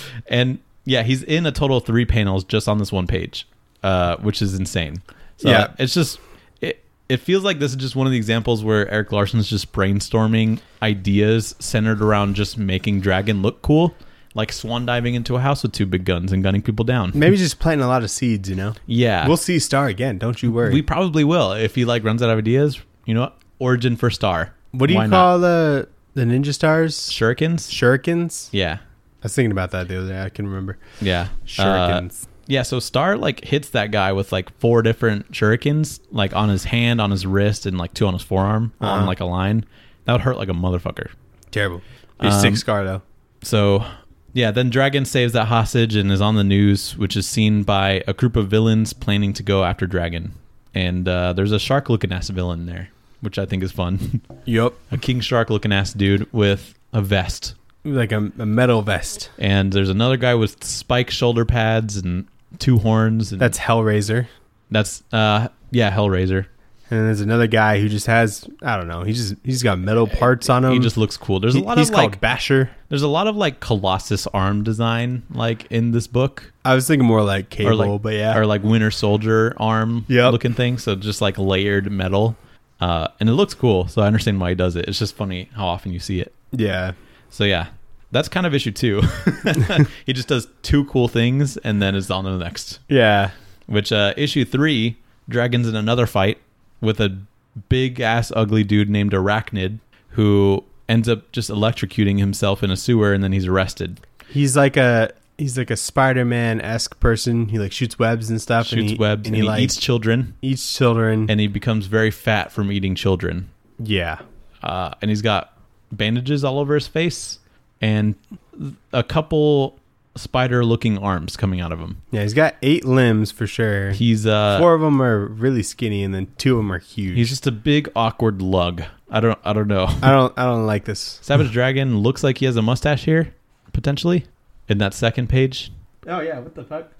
And yeah, he's in a total of three panels just on this one page, uh, which is insane. So Yeah. it's just, it, it feels like this is just one of the examples where Eric Larson's just brainstorming ideas centered around just making Dragon look cool, like swan diving into a house with two big guns and gunning people down. Maybe just planting a lot of seeds, you know? Yeah. We'll see Star again. Don't you worry. We probably will. If he like runs out of ideas, you know what? Origin for Star. what do you Why not? call the the ninja stars? Shurikens? Shurikens? Yeah. I was thinking about that the other day. I can remember. Yeah. Uh, Shurikens. Yeah, so Star like hits that guy with like four different shurikens, like on his hand, on his wrist, and like two on his forearm on Uh-huh. like a line. That would hurt like a motherfucker. Terrible. He's Um, sick Scar, though. So yeah, then Dragon saves that hostage and is on the news, which is seen by a group of villains planning to go after Dragon. And uh, there's a shark looking ass villain there, which I think is fun. Yup. A king shark looking ass dude with a vest. Like a, a metal vest. And there's another guy with spike shoulder pads and two horns. And That's Hellraiser. that's uh yeah, Hellraiser. And there's another guy who just has, I don't know, he just, he's got metal parts on him. He just looks cool. There's He- a lot he's of called like Basher. there's a lot of like Colossus arm design like in this book. I was thinking more like Cable, or like but yeah. or like Winter Soldier arm Yep. looking thing. So just like layered metal. Uh and it looks cool, so I understand why he does it. It's just funny how often you see it. yeah. So yeah. That's kind of issue two. He just does two cool things and then is on to the next. Yeah. Which uh, issue three, Dragon's in another fight with a big ass ugly dude named Arachnid who ends up just electrocuting himself in a sewer and then he's arrested. He's like a, he's like a Spider-Man-esque person. He like shoots webs and stuff. Shoots and he, webs and and, he, he like eats children eats children. and he becomes very fat from eating children. yeah. Uh, and he's got bandages all over his face and a couple spider looking arms coming out of him. Yeah, he's got eight limbs for sure. He's uh Four of them are really skinny, and then two of them are huge. he's just a big awkward lug. I don't I don't know. I don't. I don't like this. Savage Dragon looks like he has a mustache here, potentially, in that second page. Oh yeah, what the fuck?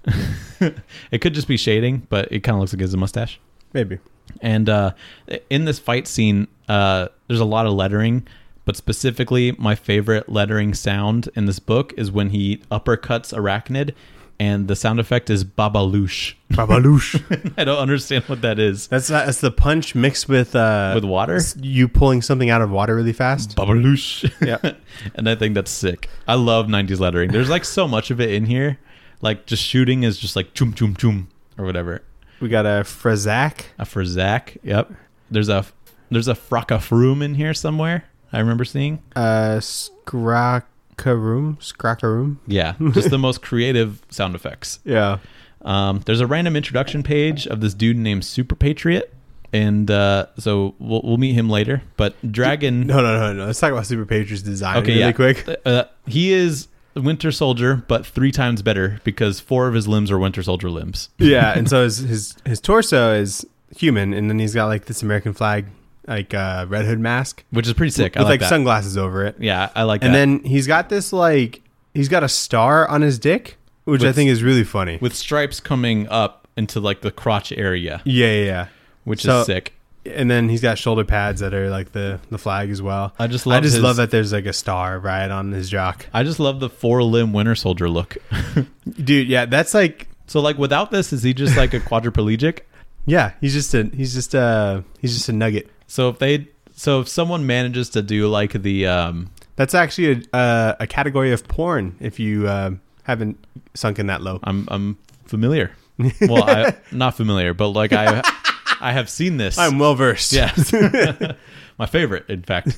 It could just be shading, but it kind of looks like he has a mustache. Maybe. And uh, in this fight scene, uh, there's a lot of lettering, but specifically, my favorite lettering sound in this book is when he uppercuts Arachnid, and the sound effect is babaloosh. Babaloosh. I don't understand what that is. That's that's the punch mixed with uh With water? s- You pulling something out of water really fast. Babaloosh. Yeah. And I think that's sick. I love nineties lettering. There's like so much of it in here. Like just shooting is just like choom choom choom or whatever. We got a Frazak. A for Zach. Yep. There's a there's a Fracafroom in here somewhere. I remember seeing. Uh, Skrakaroom. Skrakaroom. Yeah, just the most creative sound effects. Yeah. Um, there's a random introduction page of this dude named Super Patriot, and uh, so we'll we'll meet him later. But Dragon. No, no, no, no. Let's talk about Super Patriot's design Okay, really yeah. quick. Uh, he is Winter Soldier, but three times better because four of his limbs are Winter Soldier limbs. Yeah, and so his his his torso is human, and then he's got like this American flag, like uh, Red Hood mask Which is pretty sick. with I like, like that. sunglasses over it. Yeah, I like And that. then he's got this like he's got a star on his dick, which I With- think is really funny. With stripes coming up into like the crotch area, yeah, yeah, yeah. which So- is sick. And then he's got shoulder pads that are like the the flag as well. I just love I just his- love that there's like a star right on his jock. I just love the four limb Winter Soldier look. Dude, yeah, that's like So like without this, is he just like a quadriplegic? Yeah, he's just a he's just a he's just a nugget. So if they so if someone manages to do like the um That's actually a uh, a category of porn. If you uh, haven't sunk in that low, I'm I'm familiar. Well, I not familiar, but like I I have seen this. I'm well versed. Yes. My favorite, in fact.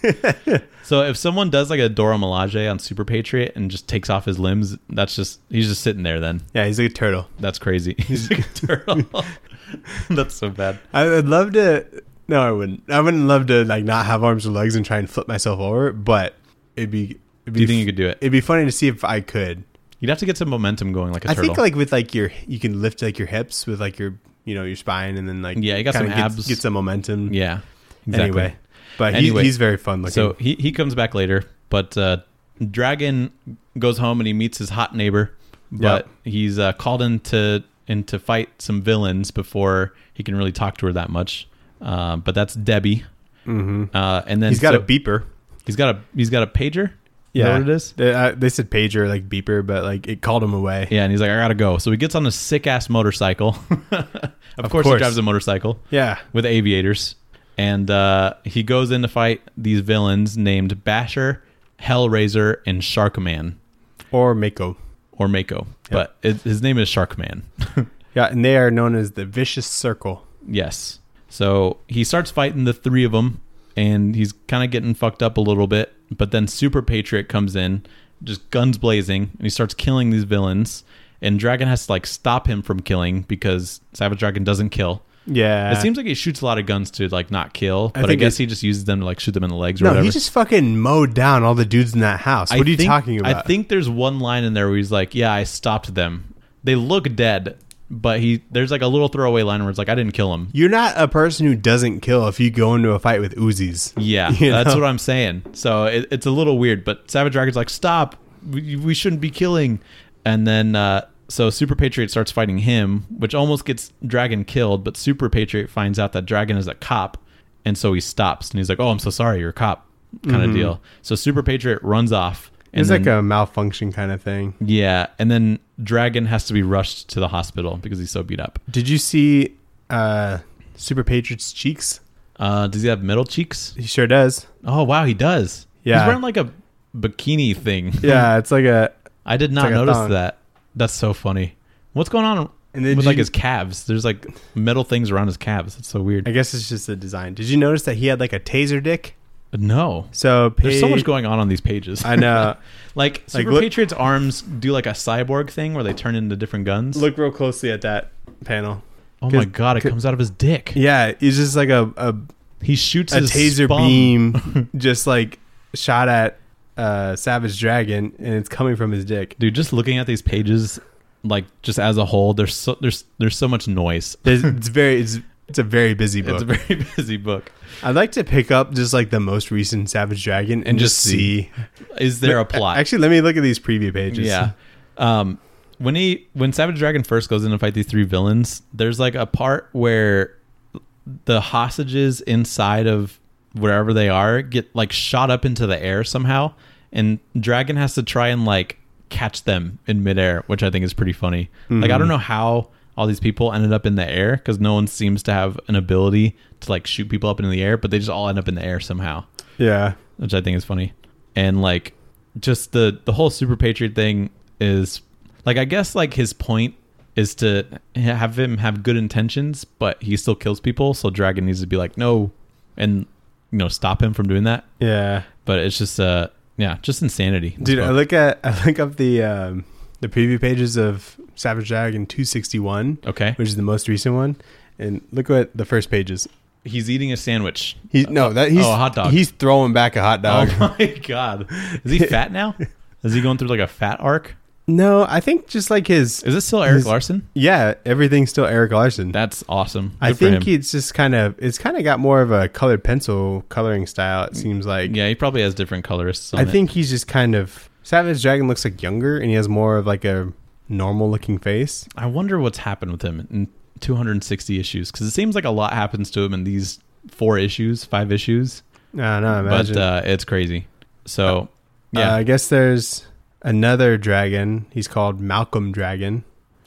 So if someone does like a Dora Milaje on Super Patriot and just takes off his limbs, that's just he's just sitting there then. Yeah, he's like a turtle. That's crazy. He's like a turtle. That's so bad. I would love to. No, I wouldn't. I wouldn't love to like not have arms or legs and try and flip myself over. But it'd be. It'd be Do you think you could do it? It'd be funny to see if I could. You'd have to get some momentum going, like a I turtle. think like with like your, you can lift like your hips with like your, you know, your spine, and then like Yeah, you got some kinda get, abs. get some momentum. Yeah. Exactly. Anyway, but Anyway, he, he's very fun looking. So he, he comes back later, but uh, Dragon goes home and he meets his hot neighbor, but he's uh, called in to, in to fight some villains before he can really talk to her that much. Uh, but that's Debbie. mm-hmm. Uh, and then he's got so a beeper. He's got a he's got a pager. Is Yeah, that what it is? They, uh, they said pager, like beeper, but like it called him away. Yeah, and he's like, I gotta go. So he gets on a sick ass motorcycle. of, Of course, he course. drives a motorcycle Yeah. with aviators, and uh, he goes in to fight these villains named Basher, Hellraiser, and Sharkman, Or Mako. or Mako. But it, his name is Sharkman. Yeah, and they are known as the Vicious Circle. Yes. So he starts fighting the three of them, and he's kind of getting fucked up a little bit. But then Super Patriot comes in, just guns blazing, and he starts killing these villains. And Dragon has to like stop him from killing because Savage Dragon doesn't kill. Yeah. It seems like he shoots a lot of guns to like not kill, I but I, think guess it- he just uses them to like shoot them in the legs or No, whatever. he just fucking mowed down all the dudes in that house. What I are you think- talking about? I think there's one line in there where he's like, "Yeah, I stopped them. They look dead." But he there's like a little throwaway line where it's like, I didn't kill him. You're not a person who doesn't kill if you go into a fight with Uzis. Yeah, You that's know? what I'm saying. So it, it's a little weird, but Savage Dragon's like, stop. We, we shouldn't be killing. And then, uh, so Super Patriot starts fighting him, which almost gets Dragon killed, but Super Patriot finds out that Dragon is a cop, and so he stops. And he's like, oh, I'm so sorry, you're a cop, kind of Mhm. deal. So Super Patriot runs off. And It's then, like a malfunction kind of thing. yeah, and then Dragon has to be rushed to the hospital because he's so beat up. Did you see uh, Super Patriot's cheeks? Uh, does he have metal cheeks? He sure does. Oh, wow, he does. Yeah. He's wearing like a bikini thing. Yeah, it's like a... I did not like a notice thong. that. That's so funny. What's going on And then with did like you- his calves? There's like metal things around his calves. It's so weird. I guess it's just a design. Did you notice that he had like a taser dick? No. So There's so pa- much going on on these pages. I know. Like Super look- Patriot's arms do like a cyborg thing where they turn into different guns. Look real closely at that panel. oh my 'cause- god, it 'cause- comes out of his dick. Yeah, he's just like a a, He shoots a his taser bum. beam just like shot at uh, Savage Dragon, and it's coming from his dick. Dude, just looking at these pages, like just as a whole, there's so there's there's so much noise. There's, it's very it's it's a very busy book. It's a very busy book. I'd like to pick up just like the most recent Savage Dragon and, And just just see. Is there a plot? Actually, let me look at these preview pages. Yeah. Um, when he when Savage Dragon first goes in to fight these three villains, there's like a part where the hostages inside of wherever they are get like shot up into the air somehow, and Dragon has to try and like catch them in midair, which I think is pretty funny. Like I don't know how all these people ended up in the air because no one seems to have an ability to like shoot people up into the air, but they just all end up in the air somehow, Yeah. which I think is funny. And like just the the whole Super Patriot thing is like, I guess like his point is to have him have good intentions, but he still kills people, so Dragon needs to be like no, and you know, stop him from doing that. Yeah. But it's just uh yeah, just insanity. Dude, I look at I look up the um, the preview pages of Savage Dragon two sixty-one, Okay. which is the most recent one, and look at the first pages. He's eating a sandwich. He's no that he's oh, a hot dog. He's throwing back a hot dog. Oh my god. Is he fat now? Is he going through like a fat arc? No, I think just like his Is this still Eric His- Larson? yeah, everything's still Eric Larson. That's awesome. Good I for him. think it's just kind of it's kind of got more of a colored pencil coloring style. It seems like. Yeah, he probably has different colorists on I it. think he's just kind of Savage Dragon looks like younger, and he has more of like a normal looking face. I wonder what's happened with him in two hundred sixty issues, because it seems like a lot happens to him in these four issues, five issues. I don't know, imagine. But uh, it's crazy. So, Uh, yeah. I guess there's another dragon. He's called Malcolm Dragon.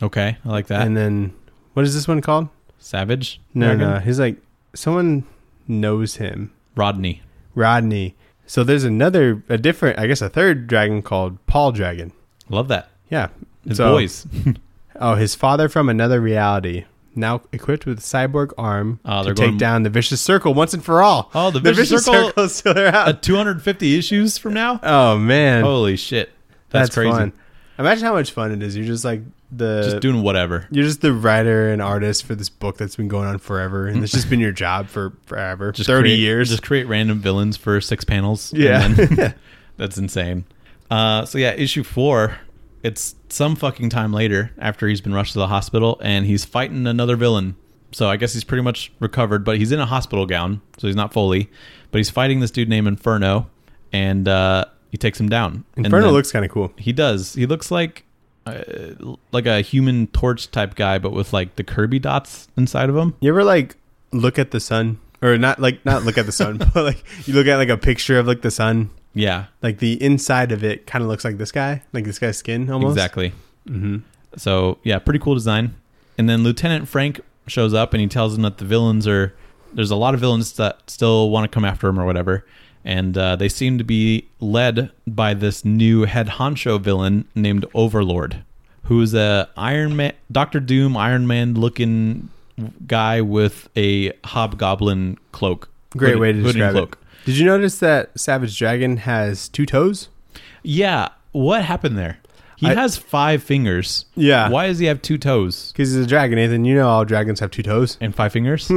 Okay, I like that. And then, what is this one called? Savage? No, Dragon? no. He's like, someone knows him. Rodney. Rodney. So there's another, a different, I guess a third dragon called Paul Dragon. Love that. Yeah. His So- boys. Oh, his father from another reality. Now equipped with a cyborg arm Oh, to they're take going- down the Vicious Circle once and for all. Oh, the Vicious Circle- is still around. Uh, two hundred fifty issues from now? oh, man. Holy shit. That's, That's crazy. fun. Imagine how much fun it is. You're just like the... Just doing whatever. You're just the writer and artist for this book that's been going on forever, and it's just been your job for forever, Just thirty create- years. Just create random villains for six panels. and Yeah. then- that's insane. Uh, so yeah, issue four. It's some fucking time later after he's been rushed to the hospital, and he's fighting another villain. So I guess he's pretty much recovered, but he's in a hospital gown, so he's not fully. But he's fighting this dude named Inferno, and uh, he takes him down. And Inferno then- looks kind of cool. He does. He looks like uh, like a Human Torch type guy, but with like the Kirby dots inside of him. You ever like look at the sun, or not like not look at the sun, but like you look at like a picture of like the sun, Yeah, like the inside of it kind of looks like this guy, like this guy's skin almost. exactly. Mm-hmm. So yeah, pretty cool design. And then Lieutenant Frank shows up and he tells him that the villains are there's a lot of villains that still want to come after him or whatever, and uh, they seem to be led by this new head honcho villain named Overlord, who's a Iron Man, Doctor Doom, Iron Man looking guy with a hobgoblin cloak. Great Hood- way to hood and describe it. cloak. Did you notice that Savage Dragon has two toes? Yeah, what happened there? He I- has five fingers. Yeah. Why does he have two toes Because he's a dragon, Nathan. You know all dragons have two toes. and five fingers?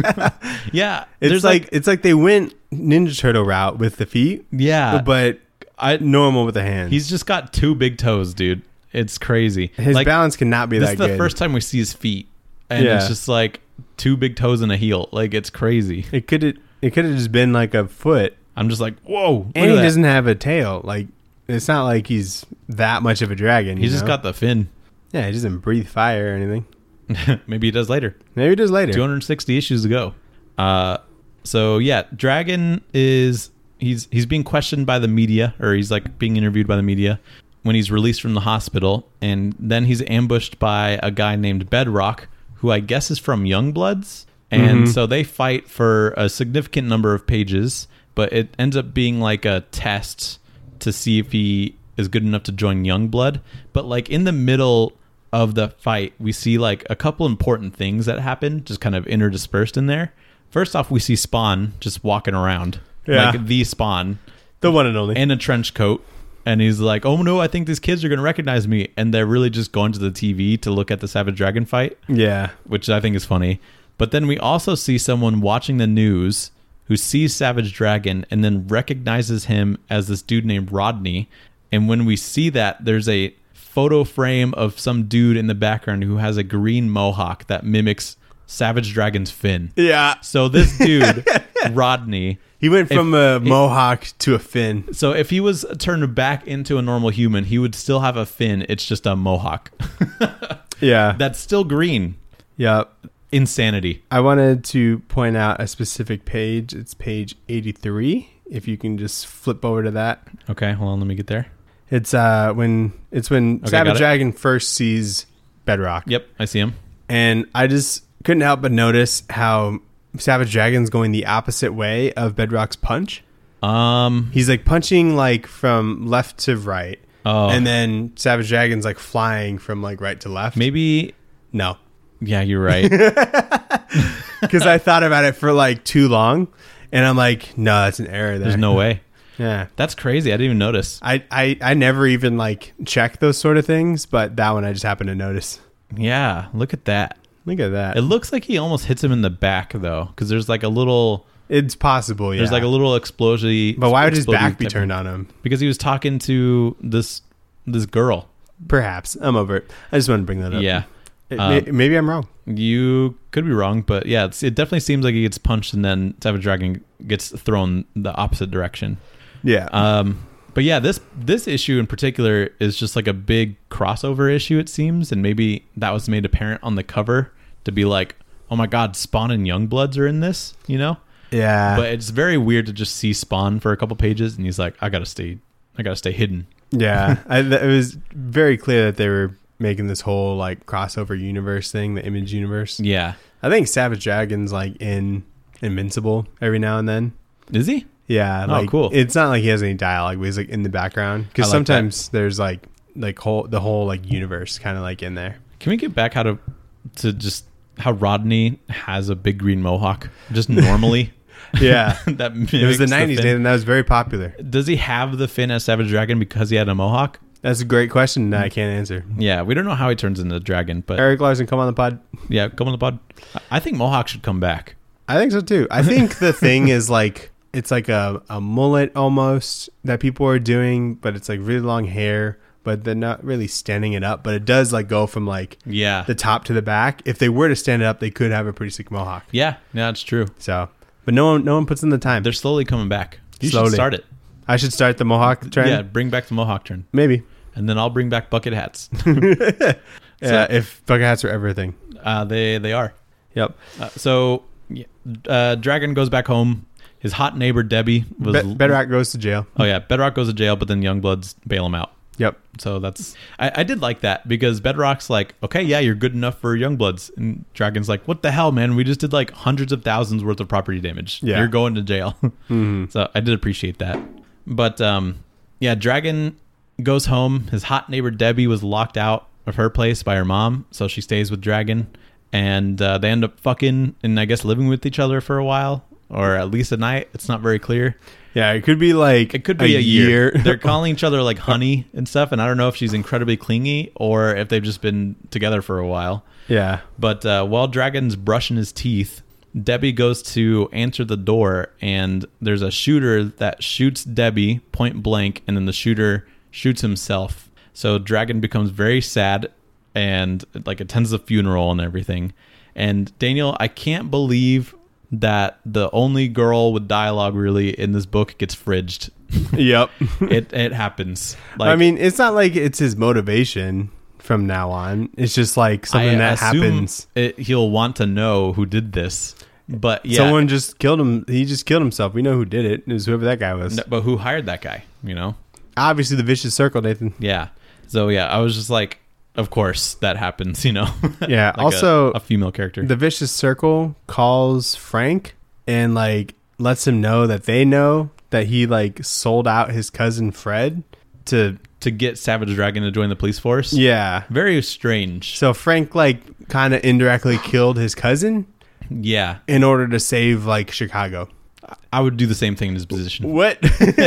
yeah, It's there's like, like, it's like they went Ninja Turtle route with the feet, yeah, but I normal with the hands. he's just got two big toes, dude. It's crazy. His like, balance cannot be this that is the good. first time we see his feet, and Yeah. it's just like two big toes and a heel. Like it's crazy. It could it could have just been like a foot, I'm just like, whoa! Look and at he that. doesn't have a tail. Like it's not like he's that much of a dragon. He's you just know? got the fin. yeah. He doesn't breathe fire or anything. Maybe he does later. Maybe he does later. two hundred sixty issues to go. Uh, so yeah, Dragon is he's he's being questioned by the media, or he's like being interviewed by the media when he's released from the hospital, and then he's ambushed by a guy named Bedrock, who I guess is from Youngbloods, and Mhm. so they fight for a significant number of pages, but it ends up being like a test to see if he is good enough to join Youngblood. But like in the middle of the fight, we see like a couple important things that happen, just kind of interdispersed in there. First off, we see Spawn just walking around, Yeah. like the Spawn, The one and only. in a trench coat. And he's like, oh no, I think these kids are going to recognize me. And they're really just going to the T V to look at the Savage Dragon fight, yeah. which I think is funny. But then we also see someone watching the news who sees Savage Dragon and then recognizes him as this dude named Rodney. And when we see that, there's a photo frame of some dude in the background who has a green mohawk that mimics Savage Dragon's fin. Yeah. So this dude, Rodney, He went from If- a if- mohawk to a fin. so if he was turned back into a normal human, he would still have a fin. It's just a mohawk. Yeah. That's still green. yeah. Insanity. I wanted to point out a specific page. It's page eighty-three. If you can just flip over to that. Okay, hold on, let me get there. It's uh when it's when Okay, got Savage it. Dragon first sees Bedrock. Yep, I see him. And I just couldn't help but notice how Savage Dragon's going the opposite way of Bedrock's punch. Um, He's like punching like from left to right. oh, And then Savage Dragon's like flying from like right to left. maybe. No. Yeah, you're right. Because I thought about it for like too long. And I'm like, no, that's an error there. There's no way. Yeah. That's crazy. I didn't even notice. I, I, I never even like check those sort of things. But that one I just happened to notice. Yeah, look at that. Look at that. It looks like he almost hits him in the back though, because there's like a little. It's possible, yeah. There's like a little explosion. But why would his back be turned on him? Because he was talking to this this girl. Perhaps. I'm over it. I just wanted to bring that up. Yeah. It- Um, may- maybe I'm wrong. You could be wrong, but yeah, it's, it definitely seems like he gets punched and then Savage Dragon gets thrown the opposite direction. Yeah. Um, but yeah, this this issue in particular is just like a big crossover issue, it seems, and maybe that was made apparent on the cover to be like, oh my god, Spawn and Youngbloods are in this, you know? yeah. But it's very weird to just see Spawn for a couple pages, and he's like, I gotta stay, I gotta stay hidden. yeah. I, th- it was very clear that they were making this whole like crossover universe thing, the Image universe. Yeah. I think Savage Dragon's like in Invincible every now and then. Is he? Yeah. Oh, like, cool. It's not like he has any dialogue, but he's like in the background. Because I like sometimes there's like like whole the whole like universe kind of like in there. Can we get back how to to just how Rodney has a big green mohawk just normally? Yeah. that It was the nineties, Finn. and that was very popular. Does he have the fin as Savage Dragon because he had a mohawk? That's a great question that I can't answer. Yeah, we don't know how he turns into a dragon, but Eric Larson, come on the pod. yeah, come on the pod. I- I think mohawk should come back. I think so too. I think the thing is like it's like a, a mullet almost that people are doing, but it's like really long hair, but they're not really standing it up. But it does like go from like Yeah. the top to the back. If they were to stand it up, they could have a pretty sick mohawk. Yeah, yeah, that's true. So, but no one, no one puts in the time. They're slowly coming back. You Slowly. should start it. I should start the mohawk trend. Yeah, bring back the mohawk turn. Maybe. And then I'll bring back bucket hats. Yeah, So- if bucket hats are everything. Uh, they they are. Yep. Uh, so, yeah, uh, Dragon goes back home. His hot neighbor Debbie was. Be- Bedrock goes to jail. Oh yeah, Bedrock goes to jail, but then Youngbloods bail him out. Yep. So that's I, I did like that because Bedrock's like, okay, yeah, you're good enough for Youngbloods, and Dragon's like, what the hell, man? We just did like hundreds of thousands worth of property damage. Yeah. You're going to jail. Mm-hmm. So I did appreciate that. But um, yeah, Dragon goes home. His hot neighbor Debbie was locked out of her place by her mom, so she stays with Dragon, and uh, they end up fucking and I guess living with each other for a while, or at least a night. It's not very clear. Yeah, it could be like It could be a, year. They're calling each other like honey and stuff, and I don't know if she's incredibly clingy or if they've just been together for a while. Yeah. But uh, while Dragon's brushing his teeth, Debbie goes to answer the door, and there's a shooter that shoots Debbie point blank, and then the shooter shoots himself. So Dragon becomes very sad and like attends the funeral and everything. And Daniel, I can't believe that the only girl with dialogue really in this book gets fridged. Yep. it it happens. Like, I mean, it's not like it's his motivation from now on. It's just like something I that assume happens. It, he'll want to know who did this. But yeah, Someone just killed him. He just killed himself. We know who did it. It was whoever that guy was. No, but who hired that guy? You know? Obviously, the vicious circle, Nathan. Yeah. So yeah, I was just like, of course that happens. You know? Yeah. Like also, a, a female character. the vicious circle calls Frank and like lets him know that they know that he like sold out his cousin Fred to. to get Savage Dragon to join the police force. Yeah. Very strange. So Frank like kind of indirectly killed his cousin Yeah. in order to save like Chicago. I would do the same thing in his position. What?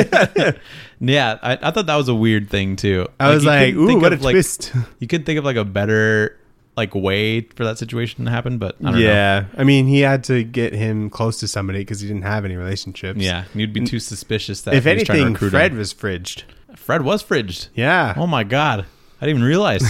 Yeah, I, I thought that was a weird thing too. I was you like, couldn't ooh, think what a of, like, twist. You could think of like a better like way for that situation to happen, but I don't know. Yeah. I mean, he had to get him close to somebody because he didn't have any relationships. Yeah, you'd be too suspicious that If he was trying to anything, recruit Fred him. was fridged. Fred was fridged. Yeah. Oh my god, I didn't even realize.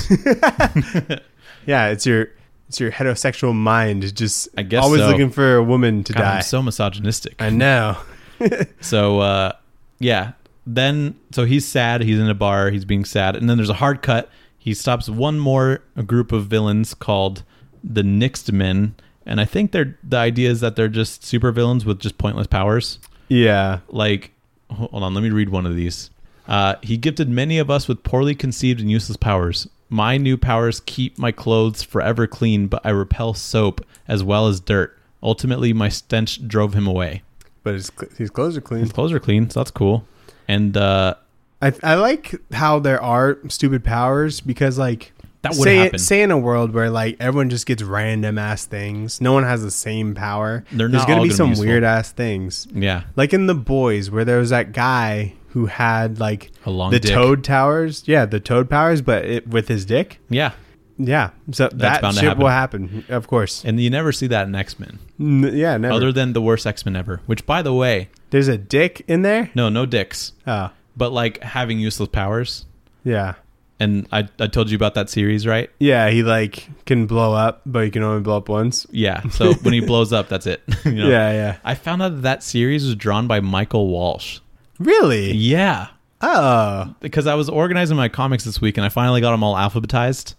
Yeah. It's your it's your heterosexual mind just I guess always so. looking for a woman to God, die. I'm so misogynistic. I know. So uh, yeah, then so he's sad. He's in a bar. He's being sad, and then there's a hard cut. He stops one more group of villains called the Nixed Men, and I think they're the idea is that they're just super villains with just pointless powers. Yeah. Like, hold on, let me read one of these. Uh, he gifted many of us with poorly conceived and useless powers. My new powers keep my clothes forever clean, but I repel soap as well as dirt. Ultimately, my stench drove him away. But his, cl- his clothes are clean. His clothes are clean, so that's cool. And uh, I I like how there are stupid powers because like that would say happen. say in a world where like everyone just gets random ass things, no one has the same power. They're There's not gonna all be gonna some be useful. weird ass things. Yeah, Like in The Boys, where there was that guy who had like a long the dick. toad towers. Yeah, the toad powers, but it, with his dick. Yeah, Yeah, so that bound to shit happen. will happen, of course. and you never see that in X-Men, N- yeah, never. other than the worst X-Men ever. Which, by the way, There's a dick in there. no, no dicks, Oh, but like having useless powers. yeah, And I, I told you about that series, right? yeah. He like can blow up, but he can only blow up once. Yeah. So when he blows up, that's it. You know? Yeah, yeah. I found out that that series was drawn by Michael Walsh. Really? Yeah. Oh, Because I was organizing my comics this week, and I finally got them all alphabetized.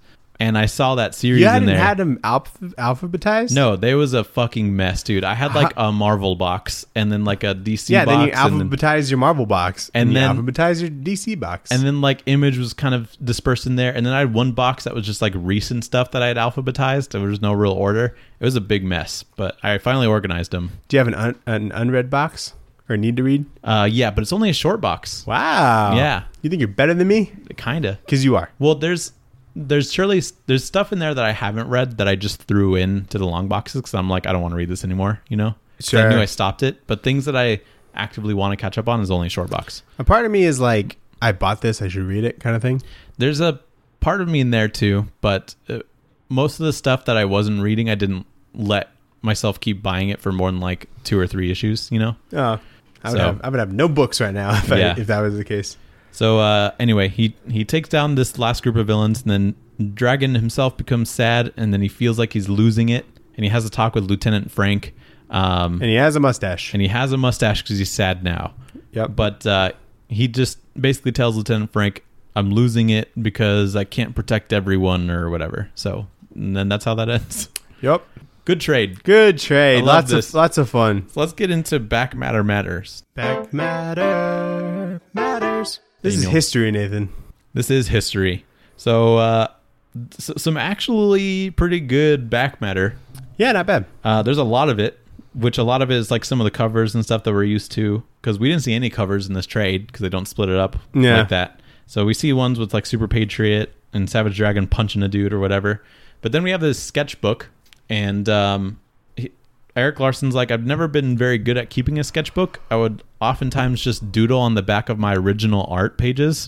and I saw that series You in hadn't there. had them alph- alphabetized? No, there was a fucking mess, dude. I had like a Marvel box and then like a D C Yeah, box. then you and then, alphabetize your Marvel box. and And, then- you alphabetize your D C box. and then like Image was kind of dispersed in there. And then I had one box that was just like recent stuff that I had alphabetized. There was no real order. It was a big mess, but I finally organized them. Do you have an, un- an unread box? Or need to read? Uh, yeah, but it's only a short box. Wow. Yeah. You think you're better than me? Kinda. Because you are. Well, there's there's surely there's stuff in there that I haven't read that I just threw in to the long boxes because I'm like I don't want to read this anymore. You know, so I Sure. knew I stopped it. But things that I actively want to catch up on is only a short box. A part of me is like, I bought this, I should read it kind of thing. There's a part of me in there too, but uh, most of the stuff that I wasn't reading, I didn't let myself keep buying it for more than like two or three issues. You know. Oh, I would, So- have, I would have no books right now if, Yeah. I, if that was the case. So uh, anyway, he he takes down this last group of villains, and then Dragon himself becomes sad, and then he feels like he's losing it, and he has a talk with Lieutenant Frank, um, And he has a mustache. and he has a mustache because he's sad now. Yep. But uh, he just basically tells Lieutenant Frank, "I'm losing it because I can't protect everyone or whatever." So, and then that's how that ends. Yep. Good trade. Good trade. I love Lots this. of lots of fun. So let's get into Back Matter Matters. Back matter matters. This Daniel. is history, Nathan. This is history. So, uh, s- some actually pretty good back matter. Yeah, not bad. Uh, there's a lot of it, which a lot of it is like some of the covers and stuff that we're used to, because we didn't see any covers in this trade because they don't split it up Yeah. like that. So we see ones with like Super Patriot and Savage Dragon punching a dude or whatever. But then we have this sketchbook, and um, he, Eric Larson's like, I've never been very good at keeping a sketchbook. I would oftentimes just doodle on the back of my original art pages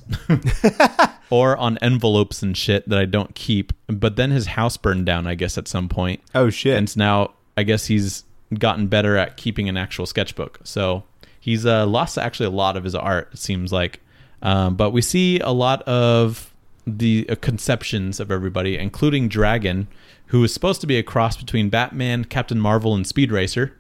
or on envelopes and shit that I don't keep. But then his house burned down, I guess, at some point. Oh shit. And so now I guess he's gotten better at keeping an actual sketchbook. So he's uh, lost actually a lot of his art, it seems like. Um, but we see a lot of the uh, conceptions of everybody, including Dragon, who is supposed to be a cross between Batman, Captain Marvel, and Speed Racer.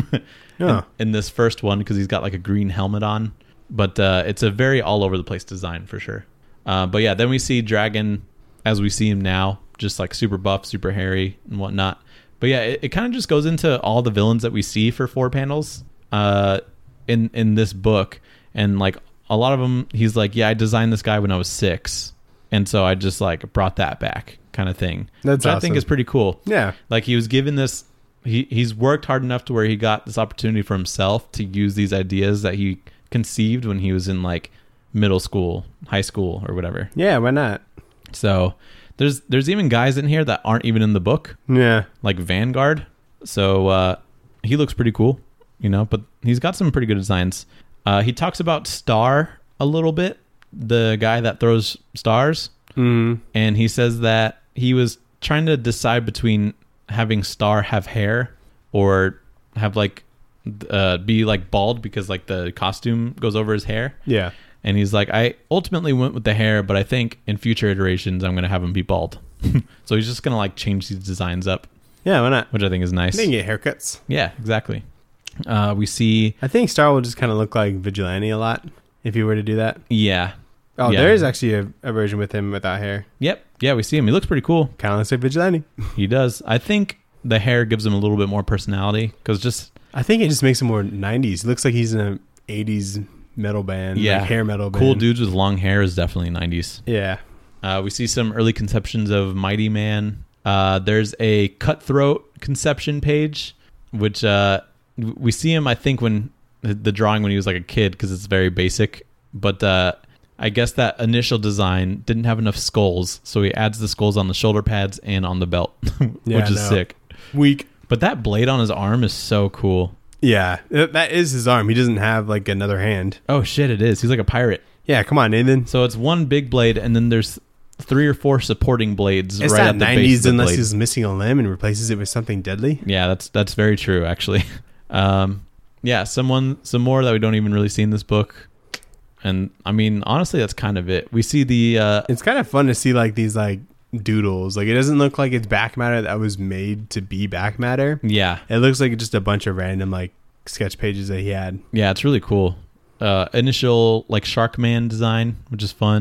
Oh. in, in this first one, because he's got like a green helmet on. But uh, it's a very all over the place design for sure. Uh, but yeah, then we see Dragon as we see him now, just like super buff, super hairy, and whatnot. But yeah, it, it kind of just goes into all the villains that we see for four panels uh, in in this book, and like a lot of them, he's like, yeah, I designed this guy when I was six, and so I just like brought that back, kind of thing. That's Which I think awesome. is pretty cool. Yeah. Like he was given this, he he's worked hard enough to where he got this opportunity for himself to use these ideas that he conceived when he was in like middle school, high school, or whatever. Yeah, why not? So there's there's even guys in here that aren't even in the book, Yeah. like Vanguard. So uh, he looks pretty cool, you know. But he's got some pretty good designs. Uh, he talks about Star a little bit, the guy that throws stars, Mm. and he says that he was trying to decide between having Star have hair or have like uh, be like bald because like the costume goes over his hair. Yeah. And he's like, I ultimately went with the hair, but I think in future iterations, I'm going to have him be bald. So he's just going to like change these designs up, Yeah, why not? which I think is nice. They can get haircuts. Yeah, exactly. Uh, we see, I think Star will just kind of look like Vigilante a lot if you were to do that. yeah. Oh, Yeah. there is actually a, a version with him without hair. Yep. Yeah, we see him. He looks pretty cool. Kind of looks like Vigilante. He does. I think the hair gives him a little bit more personality because just, I think it just makes him more nineties. He looks like he's in a eighties metal band. yeah, Like hair metal band. cool dudes with long hair is definitely nineties. Yeah. Uh, we see some early conceptions of Mighty Man. Uh, there's a Cutthroat conception page, which uh, w- we see him, I think, when the drawing when he was like a kid because it's very basic. But uh, I guess that initial design didn't have enough skulls, so he adds the skulls on the shoulder pads and on the belt, Yeah, which is no. sick. Weak. But that blade on his arm is so cool. Yeah. Uh, That is his arm. He doesn't have like another hand. Oh shit, it is. He's like a pirate. Yeah, come on, Nathan. So it's one big blade, and then there's three or four supporting blades It's right not at the base nineties of the unless blade. he's missing a limb and replaces it with something deadly. Yeah, that's that's very true, actually. Um, yeah, someone some more that we don't even really see in this book, and I mean, honestly, that's kind of it. We see the uh, It's kind of fun to see like these like doodles. Like it doesn't look like it's back matter that was made to be back matter. yeah, It looks like just a bunch of random like sketch pages that he had. yeah, it's really cool. Uh, initial like Sharkman design, which is fun.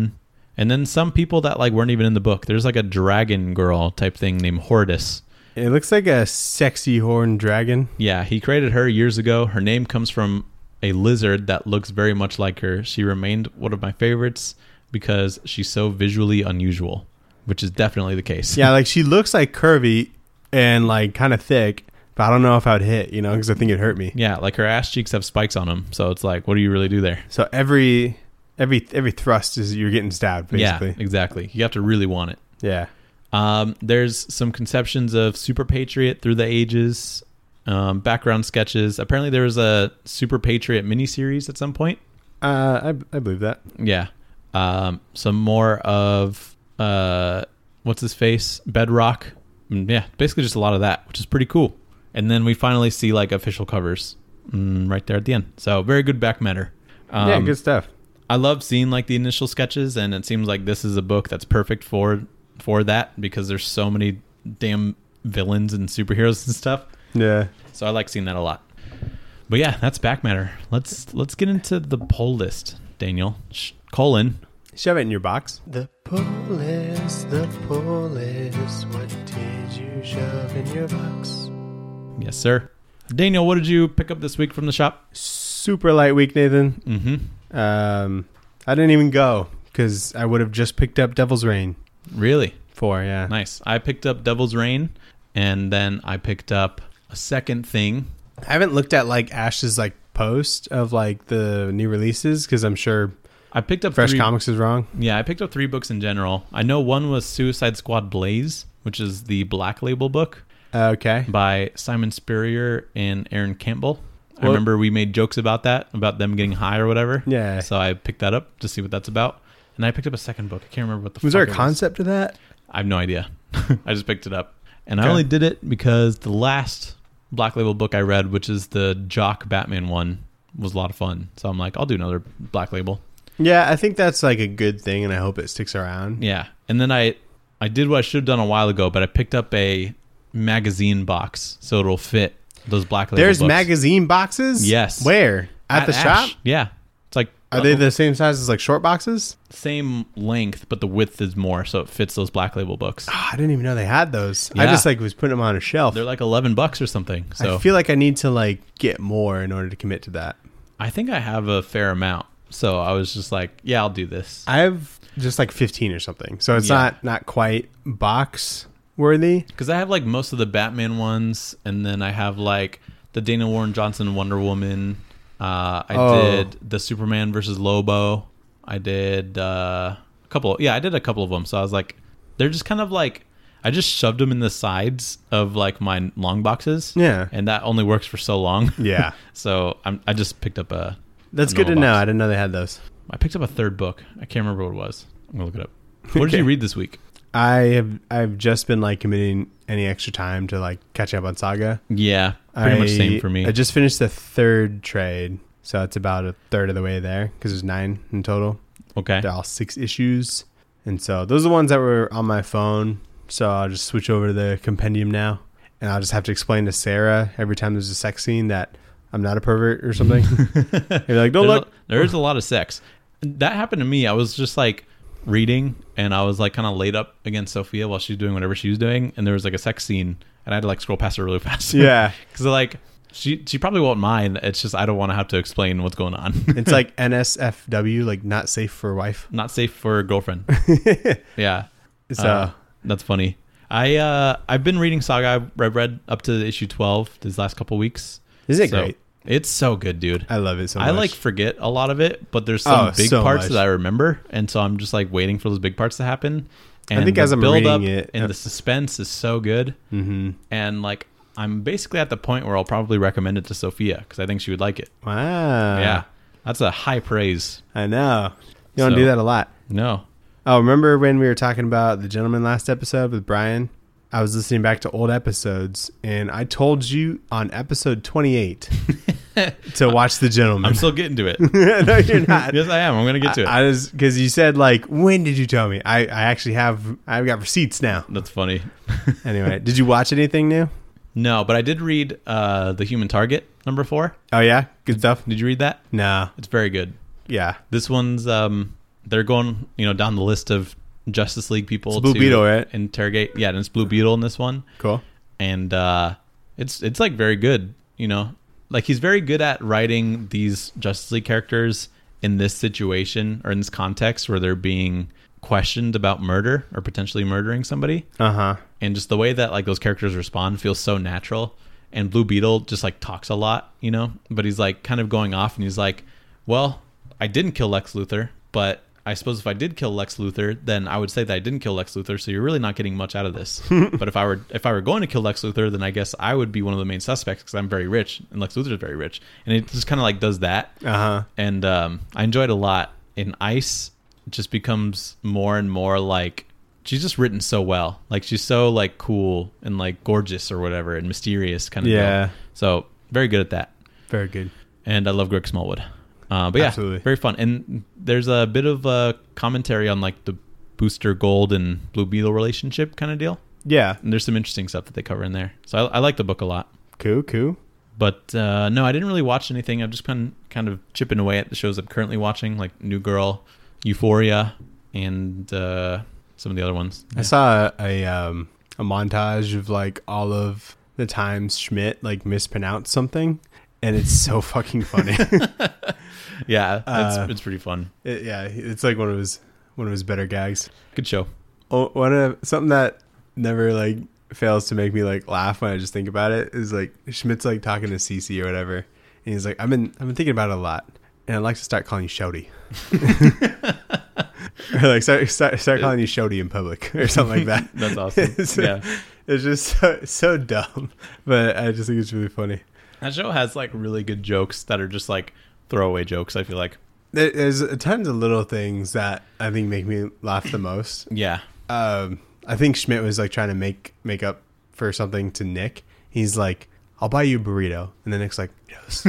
And then some people that like weren't even in the book. There's like a dragon girl type thing named Hortus. It looks like a sexy horned dragon. Yeah, he created her years ago. Her name comes from a lizard that looks very much like her. She remained one of my favorites because she's so visually unusual, which is definitely the case. Yeah, like she looks like curvy and like kind of thick, but I don't know if I would hit, you know, because I think it hurt me. Yeah, like her ass cheeks have spikes on them. So it's like, what do you really do there? So every every every thrust is you're getting stabbed, basically. Yeah, exactly. You have to really want it. Yeah. Um, there's some conceptions of Super Patriot through the ages, um, background sketches. Apparently there was a Super Patriot miniseries at some point. Uh, I, I believe that. Yeah. Um, some more of, uh, what's his face? Bedrock. Mm, yeah, basically just a lot of that, which is pretty cool. And then we finally see like official covers mm, right there at the end. So very good back matter. Um, Yeah, good stuff. I love seeing like the initial sketches, and it seems like this is a book that's perfect for for that because there's so many damn villains and superheroes and stuff. Yeah. So I like seeing that a lot. But yeah, that's back matter. Let's let's get into the poll list, Daniel. Sh- colon. Shove it in your box. The pull list, the pull list. What did you shove in your box? Yes, sir. Daniel, what did you pick up this week from the shop? Super light week, Nathan. Mm-hmm. Um, I didn't even go because I would have just picked up Devil's Reign. Really? Four, yeah. Nice. I picked up Devil's Reign, and then I picked up a second thing. I haven't looked at like Ash's like post of like the new releases because I'm sure I picked up Fresh three, Comics is wrong. Yeah, I picked up three books in general. I know one was Suicide Squad Blaze, which is the Black Label book. Uh, okay. By Simon Spurrier and Aaron Campbell. I Well- remember we made jokes about that, about them getting high or whatever. Yeah. So I picked that up to see what that's about. And I picked up a second book. I can't remember what the Was fuck there a it concept to that? I have no idea. I just picked it up. And I Okay. only did it because the last Black Label book I read, which is the Jock Batman one, was a lot of fun. So I'm like, I'll do another Black Label. Yeah, I think that's like a good thing, and I hope it sticks around. Yeah. And then I, I did what I should have done a while ago, but I picked up a magazine box so it'll fit those Black Label There's books. magazine boxes? Yes. Where? At, the Ash. shop? Yeah. It's like Are they the same size as like short boxes? same length, but the width is more, so it fits those Black Label books. Oh, I didn't even know they had those. I Yeah. just like was putting them on a shelf. They're like eleven bucks or something. So I feel like I need to like get more in order to commit to that. I think I have a fair amount. So I was just like, yeah, I'll do this. I have just like fifteen or something. So it's Yeah. not not quite box worthy. Because I have like most of the Batman ones, and then I have like the Dana Warren Johnson Wonder Woman. Uh, I Oh. did the Superman versus Lobo. I did uh, a couple. Yeah, I did a couple of them. So I was like, they're just kind of like, I just shoved them in the sides of like my long boxes. Yeah. And that only works for so long. Yeah. So I'm, I just picked up a. That's a good to normal know. box. I didn't know they had those. I picked up a third book. I can't remember what it was. I'm gonna look it up. What did Okay. you read this week? I have I've just been like committing any extra time to like catch up on Saga. Yeah, pretty I, much same for me. I just finished the third trade, so it's about a third of the way there because there's nine in total. Okay. They're all six issues, and so those are the ones that were on my phone. So I'll just switch over to the compendium now, and I'll just have to explain to Sarah every time there's a sex scene that I'm not a pervert or something. You're like, don't There's look. a- there's a lot of sex. That happened to me. I was just like reading, and I was like kind of laid up against Sophia while she's doing whatever she was doing, and there was like a sex scene, and I had to like scroll past her really fast. Yeah, because like she she probably won't mind. It's just I don't want to have to explain what's going on. it's like N S F W, like not safe for wife. Not safe for a girlfriend. Yeah, So Uh, that's funny. I uh I've been reading Saga. I've read up to issue twelve these last couple weeks. isn't it So, great? It's so good, dude. I love it so much. I like forget a lot of it, but there's some Oh, big so parts much. that I remember, and so I'm just like waiting for those big parts to happen. And I think the as I'm build up reading it- and the suspense is so good, Mm-hmm. and like I'm basically at the point where I'll probably recommend it to Sophia because I think she would like it. Wow. yeah, that's a high praise. I know. You don't So- do that a lot. No, Oh, remember when we were talking about The Gentleman last episode with Brian? I was listening back to old episodes, and I told you on episode twenty-eight to watch The Gentleman. I'm still getting to it. No, you're not. Yes, I am. I'm gonna get to it. I, I was because you said like, when did you tell me? I, I actually have I've got receipts now. That's funny. Anyway, did you watch anything new? No, but I did read uh, The Human Target number four. Oh yeah, good stuff. Did you read that? No, It's very good. yeah, This one's um they're going, you know, down the list of Justice League people it's Blue to Beetle, right? interrogate. Yeah, and it's Blue Beetle in this one. Cool. And uh, it's it's like very good, you know, like he's very good at writing these Justice League characters in this situation or in this context where they're being questioned about murder or potentially murdering somebody. Uh-huh. And just the way that like those characters respond feels so natural. And Blue Beetle just like talks a lot, you know, but he's like kind of going off and he's like, well, I didn't kill Lex Luthor, but I suppose if I did kill Lex Luthor, then I would say that I didn't kill Lex Luthor. So you're really not getting much out of this. But if I were if I were going to kill Lex Luthor, then I guess I would be one of the main suspects because I'm very rich and Lex Luthor is very rich. And it just kind of like does that. Uh-huh. And um, I enjoyed it a lot. In Ice, it just becomes more and more like she's just written so well. Like she's so like cool and like gorgeous or whatever and mysterious kind of. Yeah. Deal. So very good at that. Very good. And I love Greg Smallwood. Uh, but yeah, Absolutely. Very fun. And there's a bit of a commentary on like the Booster Gold and Blue Beetle relationship kind of deal. Yeah. And there's some interesting stuff that they cover in there. So I, I like the book a lot. Cool, cool. But uh, no, I didn't really watch anything. I'm just kind kind of chipping away at the shows I'm currently watching, like New Girl, Euphoria, and uh, some of the other ones. I saw a, a um a montage of like all of the times Schmidt like mispronounced something, and it's so fucking funny. Yeah, it's, Uh, it's pretty fun. It, yeah, it's like one of his one of his better gags. Good show. Oh, one of something that never like fails to make me like laugh when I just think about it is like Schmidt's like talking to Cece or whatever, and he's like, "I've been I've been thinking about it a lot, and I'd like to start calling you Shouty." Or like start, start start calling you Shouty in public or something like that. That's awesome. It's, Yeah, it's just so, so dumb, but I just think it's really funny. that show has like really good jokes that are just like throwaway jokes. I feel like. There- There's tons of little things that I think make me laugh the most. Yeah. Um, I think Schmidt was like trying to make make up for something to Nick. He's like, "I'll buy you a burrito," and then Nick's like, "Yes."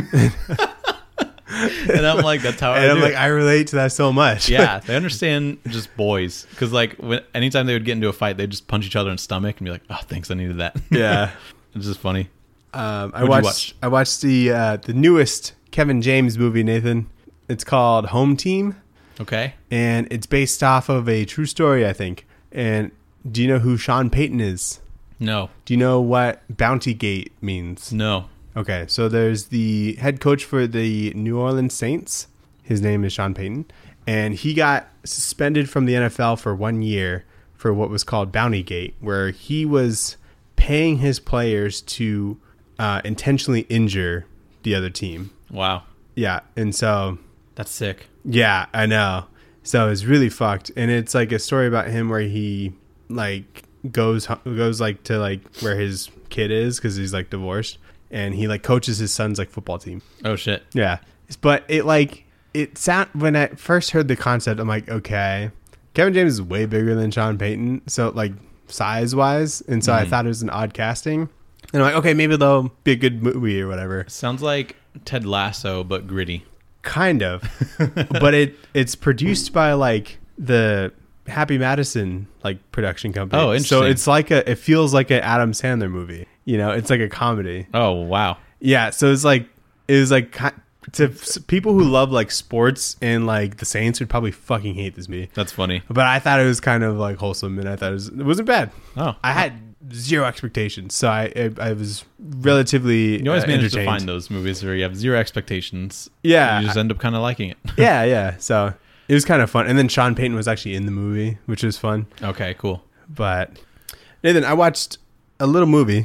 And I'm like, that's how I And I'm do like, it. I relate to that so much. Yeah, they understand just boys because like when, anytime they would get into a fight, they'd just punch each other in the stomach and be like, "Oh, thanks, I needed that." Yeah. It's just funny. Um, I What'd you watched watch? I watched the uh, the newest Kevin James movie, Nathan. It's called Home Team, Okay. and it's based off of a true story, I think. And do you know who Sean Payton is? No. Do you know what Bounty Gate means? No. Okay, so there's the head coach for the New Orleans Saints. His name is Sean Payton, and he got suspended from the N F L for one year for what was called Bounty Gate, where he was paying his players to uh, intentionally injure the other team. Wow. Yeah, and so That's sick. yeah, I know. So it's really fucked, and it's like a story about him where he like goes goes like to like where his kid is because he's like divorced, and he like coaches his son's like football team. Oh shit. Yeah, but it like it sound when I first heard the concept, I'm like, okay, Kevin James is way bigger than Sean Payton, so like size wise, and so I Mhm. thought it was an odd casting, and I'm like, okay, maybe they'll be a good movie or whatever. Sounds like Ted Lasso but gritty. Kind of, but it it's produced by like the Happy Madison like production company. Oh, So interesting. it's like a it feels like an Adam Sandler movie. You know, it's like a comedy. Oh wow. Yeah, so it's like it was like ki- to s- people who love like sports and like the Saints would probably fucking hate this movie. That's funny. But I thought it was kind of like wholesome, and I thought it, was, it wasn't bad. Oh. I had zero expectations, so I I, I was relatively You always uh, manage to entertained. find those movies where you have zero expectations. Yeah. You just end up kind of liking it. yeah, yeah. So it was kind of fun. And then Sean Payton was actually in the movie, which was fun. Okay, cool. But Nathan, I watched a little movie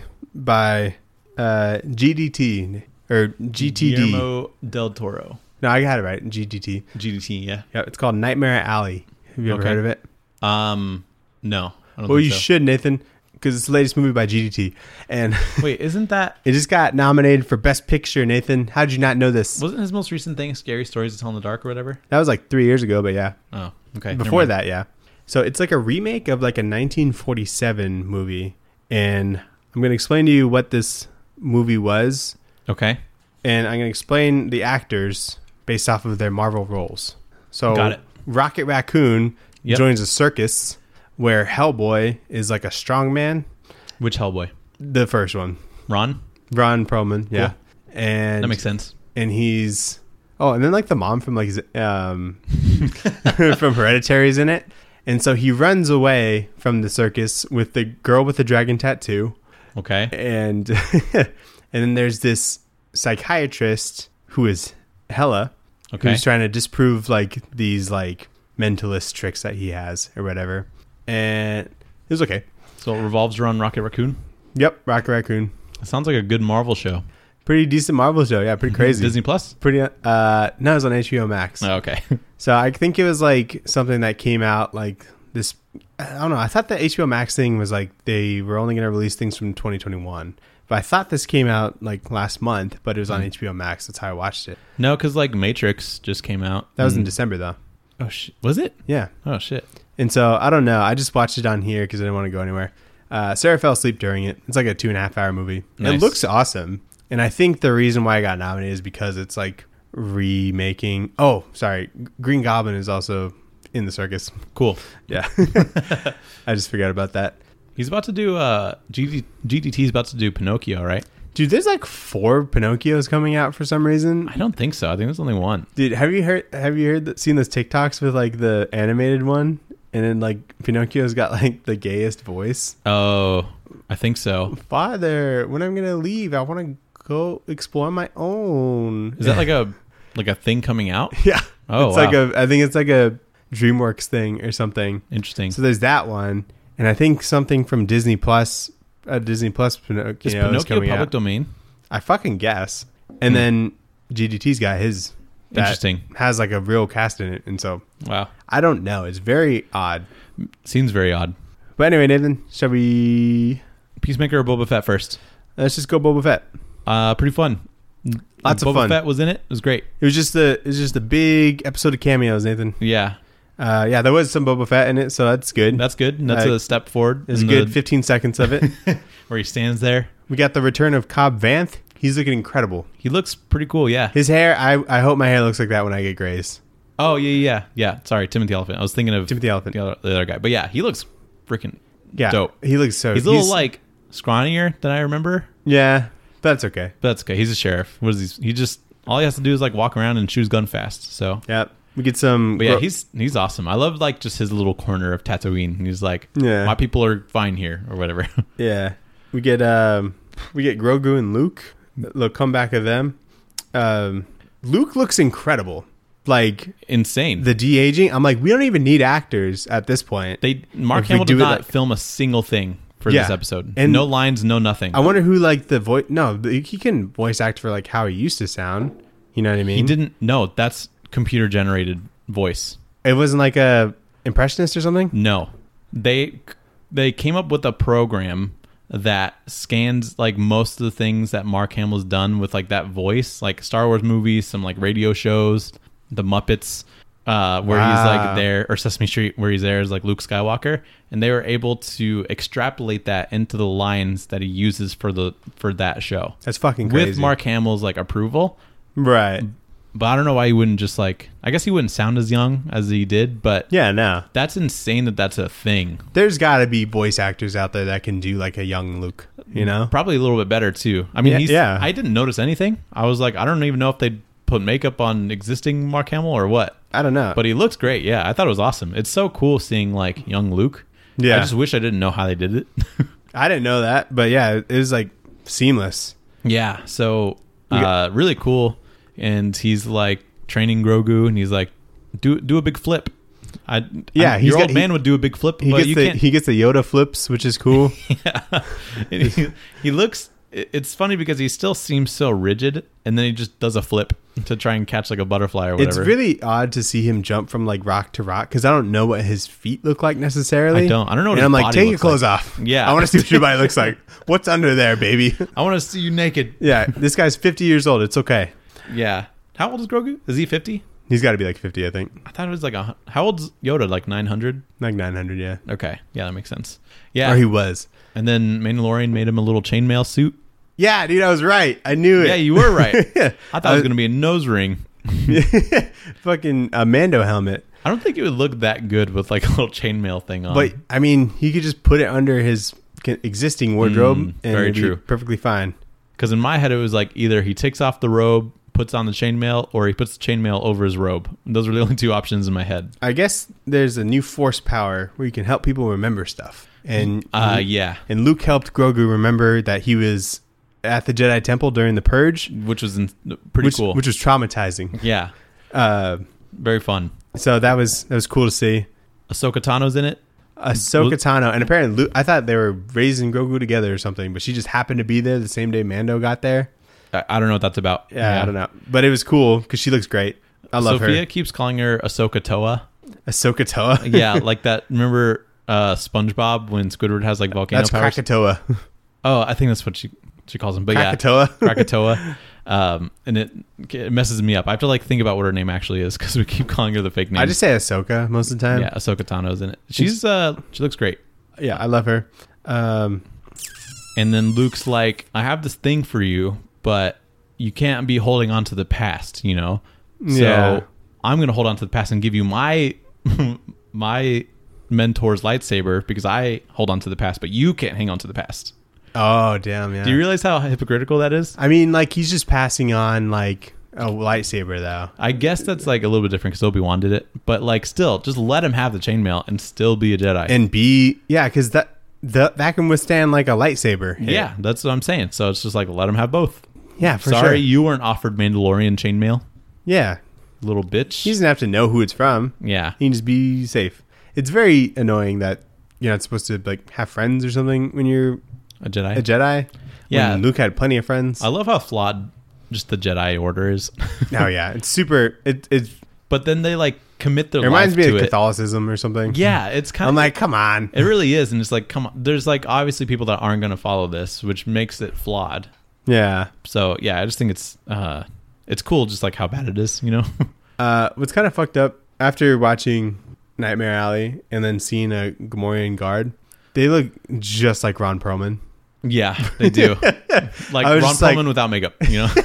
by uh, G D T or G T D. Guillermo del Toro. No, I got it right. G D T. G D T, yeah. Yeah, it's called Nightmare Alley. Have you ever Okay. heard of it? Um, no. I don't Well, think you so. should, Nathan, because it's the latest movie by G D T, and Wait, isn't that it just got nominated for Best Picture. Nathan, how did you not know this? wasn't his most recent thing Scary Stories to Tell in the Dark or whatever? That was like three years ago, but yeah. Oh, okay. never Before mind. that, yeah. So it's like a remake of like a nineteen forty-seven movie, and I'm going to explain to you what this movie was, Okay. and I'm going to explain the actors based off of their Marvel roles. So Got it. Rocket Raccoon Yep. joins a circus where Hellboy is like a strongman. Which Hellboy? The first one, Ron? Ron Perlman, yeah, Cool. and That makes sense. and he's oh, and then like the mom from like Z- um from Hereditary is in it. And so he runs away from the circus with the girl with the dragon tattoo. Okay. And and then there's this psychiatrist who is Hela, Okay. who's trying to disprove like these like mentalist tricks that he has or whatever. And it was okay. So it revolves around Rocket Raccoon? Yep, Rocket Raccoon. It sounds like a good Marvel show. Pretty decent Marvel show. Yeah, pretty crazy. Disney Plus? Pretty uh no, it was on H B O Max. Oh, okay. So I think it was like something that came out like this. I don't know. I thought the H B O Max thing was like they were only going to release things from twenty twenty-one. But I thought this came out like last month, but it was on Mm. H B O Max. That's how I watched it. No, because like Matrix just came out. That was in and- December though. Oh, shit. Was it? Yeah. Oh, shit. And so I don't know. I just watched it on here because I didn't want to go anywhere. Uh, Sarah fell asleep during it. It's like a two and a half hour movie. It Nice. looks awesome. And I think the reason why I got nominated is because it's like remaking. Oh, sorry. Green Goblin is also in the circus. Cool. Yeah. I just forgot about that. He's about to do, uh, G D, G D T's about to do Pinocchio, right? Dude, there's like four Pinocchios coming out for some reason. I don't think so. I think there's only one. Dude, have you heard? Have you heard? That, seen those TikToks with like the animated one, and then like Pinocchio's got like the gayest voice. Oh, I think so. Father, when I'm gonna leave, I want to go explore my own. Is that like a like a thing coming out? Yeah. Oh, it's wow. like a. I think it's like a DreamWorks thing or something. Interesting. So there's that one, and I think something from Disney Plus. Uh, Disney Plus Pinocchio Is is Pinocchio coming public out. domain? I fucking guess. And Hmm. then G D T's got his. That Interesting. Has like a real cast in it, and so Wow. I don't know. It's very odd. Seems very odd. But anyway, Nathan, shall we? Peacemaker or Boba Fett first? Let's just go Boba Fett. Uh, pretty fun. Lots of Boba fun. Fett was in it. It was great. It was just a. It was just a big episode of cameos, Nathan. Yeah, Uh, yeah, there was some Boba Fett in it, so that's good. that's good. That's Uh, a step forward. It's in good. the- Fifteen seconds of it. where he stands there. We got the return of Cobb Vanth. He's looking incredible. He looks pretty cool. Yeah. His hair. I. I hope my hair looks like that when I get grays. Oh yeah, yeah, yeah. Sorry, Timothy Elephant. I was thinking of Timothy Elephant. the other, the other guy, but yeah, he looks freaking Yeah, dope. he looks so. He's a little like scrawnier than I remember. Yeah, that's okay. But that's okay. He's a sheriff. What is he? He just all he has to do is like walk around and shoot his gun fast. So, Yeah, we get some. but yeah, gro- he's he's awesome. I love like just his little corner of Tatooine. He's like, Yeah. my people are fine here or whatever. Yeah, we get um, we get Grogu and Luke. The comeback of them. Um, Luke looks incredible. Like Insane. the de aging. I'm like, we don't even need actors at this point. they Mark If we Hamill do did it not like- film a single thing for Yeah. this episode. And- no lines, no nothing. I wonder who like the voice. No, the- he can voice act for like how he used to sound. You know what I mean? he didn't. No, that's computer generated voice. It wasn't like a impressionist or something. No, they they came up with a program that scans like most of the things that Mark Hamill's done with like that voice, like Star Wars movies, some like radio shows, the Muppets, uh, where he's Wow. like there, or Sesame Street, where he's there as like Luke Skywalker, and they were able to extrapolate that into the lines that he uses for the for that show That's fucking crazy. with Mark Hamill's like approval. right? But I don't know why he wouldn't just like. I guess he wouldn't sound as young as he did, but Yeah, no. that's insane that that's a thing. There's got to be voice actors out there that can do like a young Luke. You know? Probably a little bit better too. I mean, Yeah, he's. yeah. I didn't notice anything. I was like, I don't even know if they put makeup on existing Mark Hamill or what. I don't know. But he looks great. Yeah, I thought it was awesome. It's so cool seeing like young Luke. Yeah. I just wish I didn't know how they did it. I didn't know that, but yeah, it was like seamless. yeah. So You uh, really cool. And he's like training Grogu, and he's like, do do a big flip. I Yeah, I, he's your got- old man he- would do a big flip, He but gets you the can't. he gets the Yoda flips, which is cool. Yeah. And he, he looks it- it's funny because he still seems so rigid, and then he just does a flip to try and catch like a butterfly or It's whatever. really odd to see him jump from like rock to rock because I don't know what his feet look like necessarily. I don't. I don't know what And his I'm like, body take your looks clothes like. off. Yeah. I want to see what your body looks like. What's under there, baby? I want to see you naked. Yeah, this guy's fifty years old. It's okay. Yeah. How old is Grogu? Is he fifty? He's got to be like fifty, I think. I thought it was like a. hu- How old's Yoda? Like nine hundred? Like nine hundred, yeah. Okay. Yeah, that makes sense. Yeah. Or he was. And then Mandalorian made him a little chainmail suit. Yeah, dude, I was right. I knew it. Yeah, you were right. Yeah. I thought it was going to be a nose ring. Fucking a Mando helmet. I don't think it would look that good with like a little chainmail thing on. But, I mean, he could just put it under his c- existing wardrobe Mm, and very it'd be true. perfectly fine. Because in my head, it was like either he takes off the robe, puts on the chainmail, or he puts the chainmail over his robe. Those are the only two options in my head. I guess there's a new force power where you can help people remember stuff. And uh, yeah. And Luke helped Grogu remember that he was at the Jedi Temple during the Purge. Which was in, pretty which, cool. Which was traumatizing. Yeah. Uh, Very fun. So that was that was cool to see. Ahsoka Tano's in it. Ahsoka Tano, and apparently Luke, I thought they were raising Grogu together or something, but she just happened to be there the same day Mando got there. I, I don't know what that's about. Yeah, yeah. I don't know, but it was cool because she looks great. I love Sophia her. Sophia keeps calling her Ahsoka Toa. Ahsoka Toa. Yeah, like that. Remember uh, SpongeBob when Squidward has like volcano that's powers? That's Krakatoa. Oh, I think that's what she she calls him. But Krakatoa. yeah, Krakatoa. Um, and it it messes me up. I have to like think about what her name actually is because we keep calling her the fake name. I just say Ahsoka most of the time. Yeah, Ahsoka Tano's in it. She's uh she looks great. Yeah, I love her. Um, and then Luke's like, I have this thing for you, but you can't be holding on to the past, you know? So yeah. I'm going to hold on to the past and give you my my mentor's lightsaber because I hold on to the past, but you can't hang on to the past. Oh, damn, yeah. Do you realize how hypocritical that is? I mean, like, he's just passing on, like, a lightsaber, though. I guess that's, like, a little bit different because Obi-Wan did it. But, like, still, just let him have the chainmail and still be a Jedi. And be... Yeah, because that, the, that can withstand, like, a lightsaber hit. Yeah, that's what I'm saying. So it's just like, let him have both. Yeah, for Sorry, sure. you weren't offered Mandalorian chainmail. Yeah. Little bitch. He doesn't have to know who it's from. Yeah. He can just be safe. It's very annoying that you're not supposed to, like, have friends or something when you're... A Jedi? A Jedi? Yeah. When Luke had plenty of friends. I love how flawed just the Jedi Order is. Oh, yeah. It's super... It, it's, but then they, like, commit their it reminds life me to of it. Catholicism or something. Yeah, it's kind I'm of... like, come on. It really is. And it's like, come on. There's, like, obviously people that aren't going to follow this, which makes it flawed. Yeah. So, yeah, I just think it's... uh It's cool just, like, how bad it is, you know? uh, what's kind of fucked up, after watching Nightmare Alley and then seeing a Gamorrean guard, they look just like Ron Perlman. Yeah, they do. Like Ron Perlman like, without makeup, you know?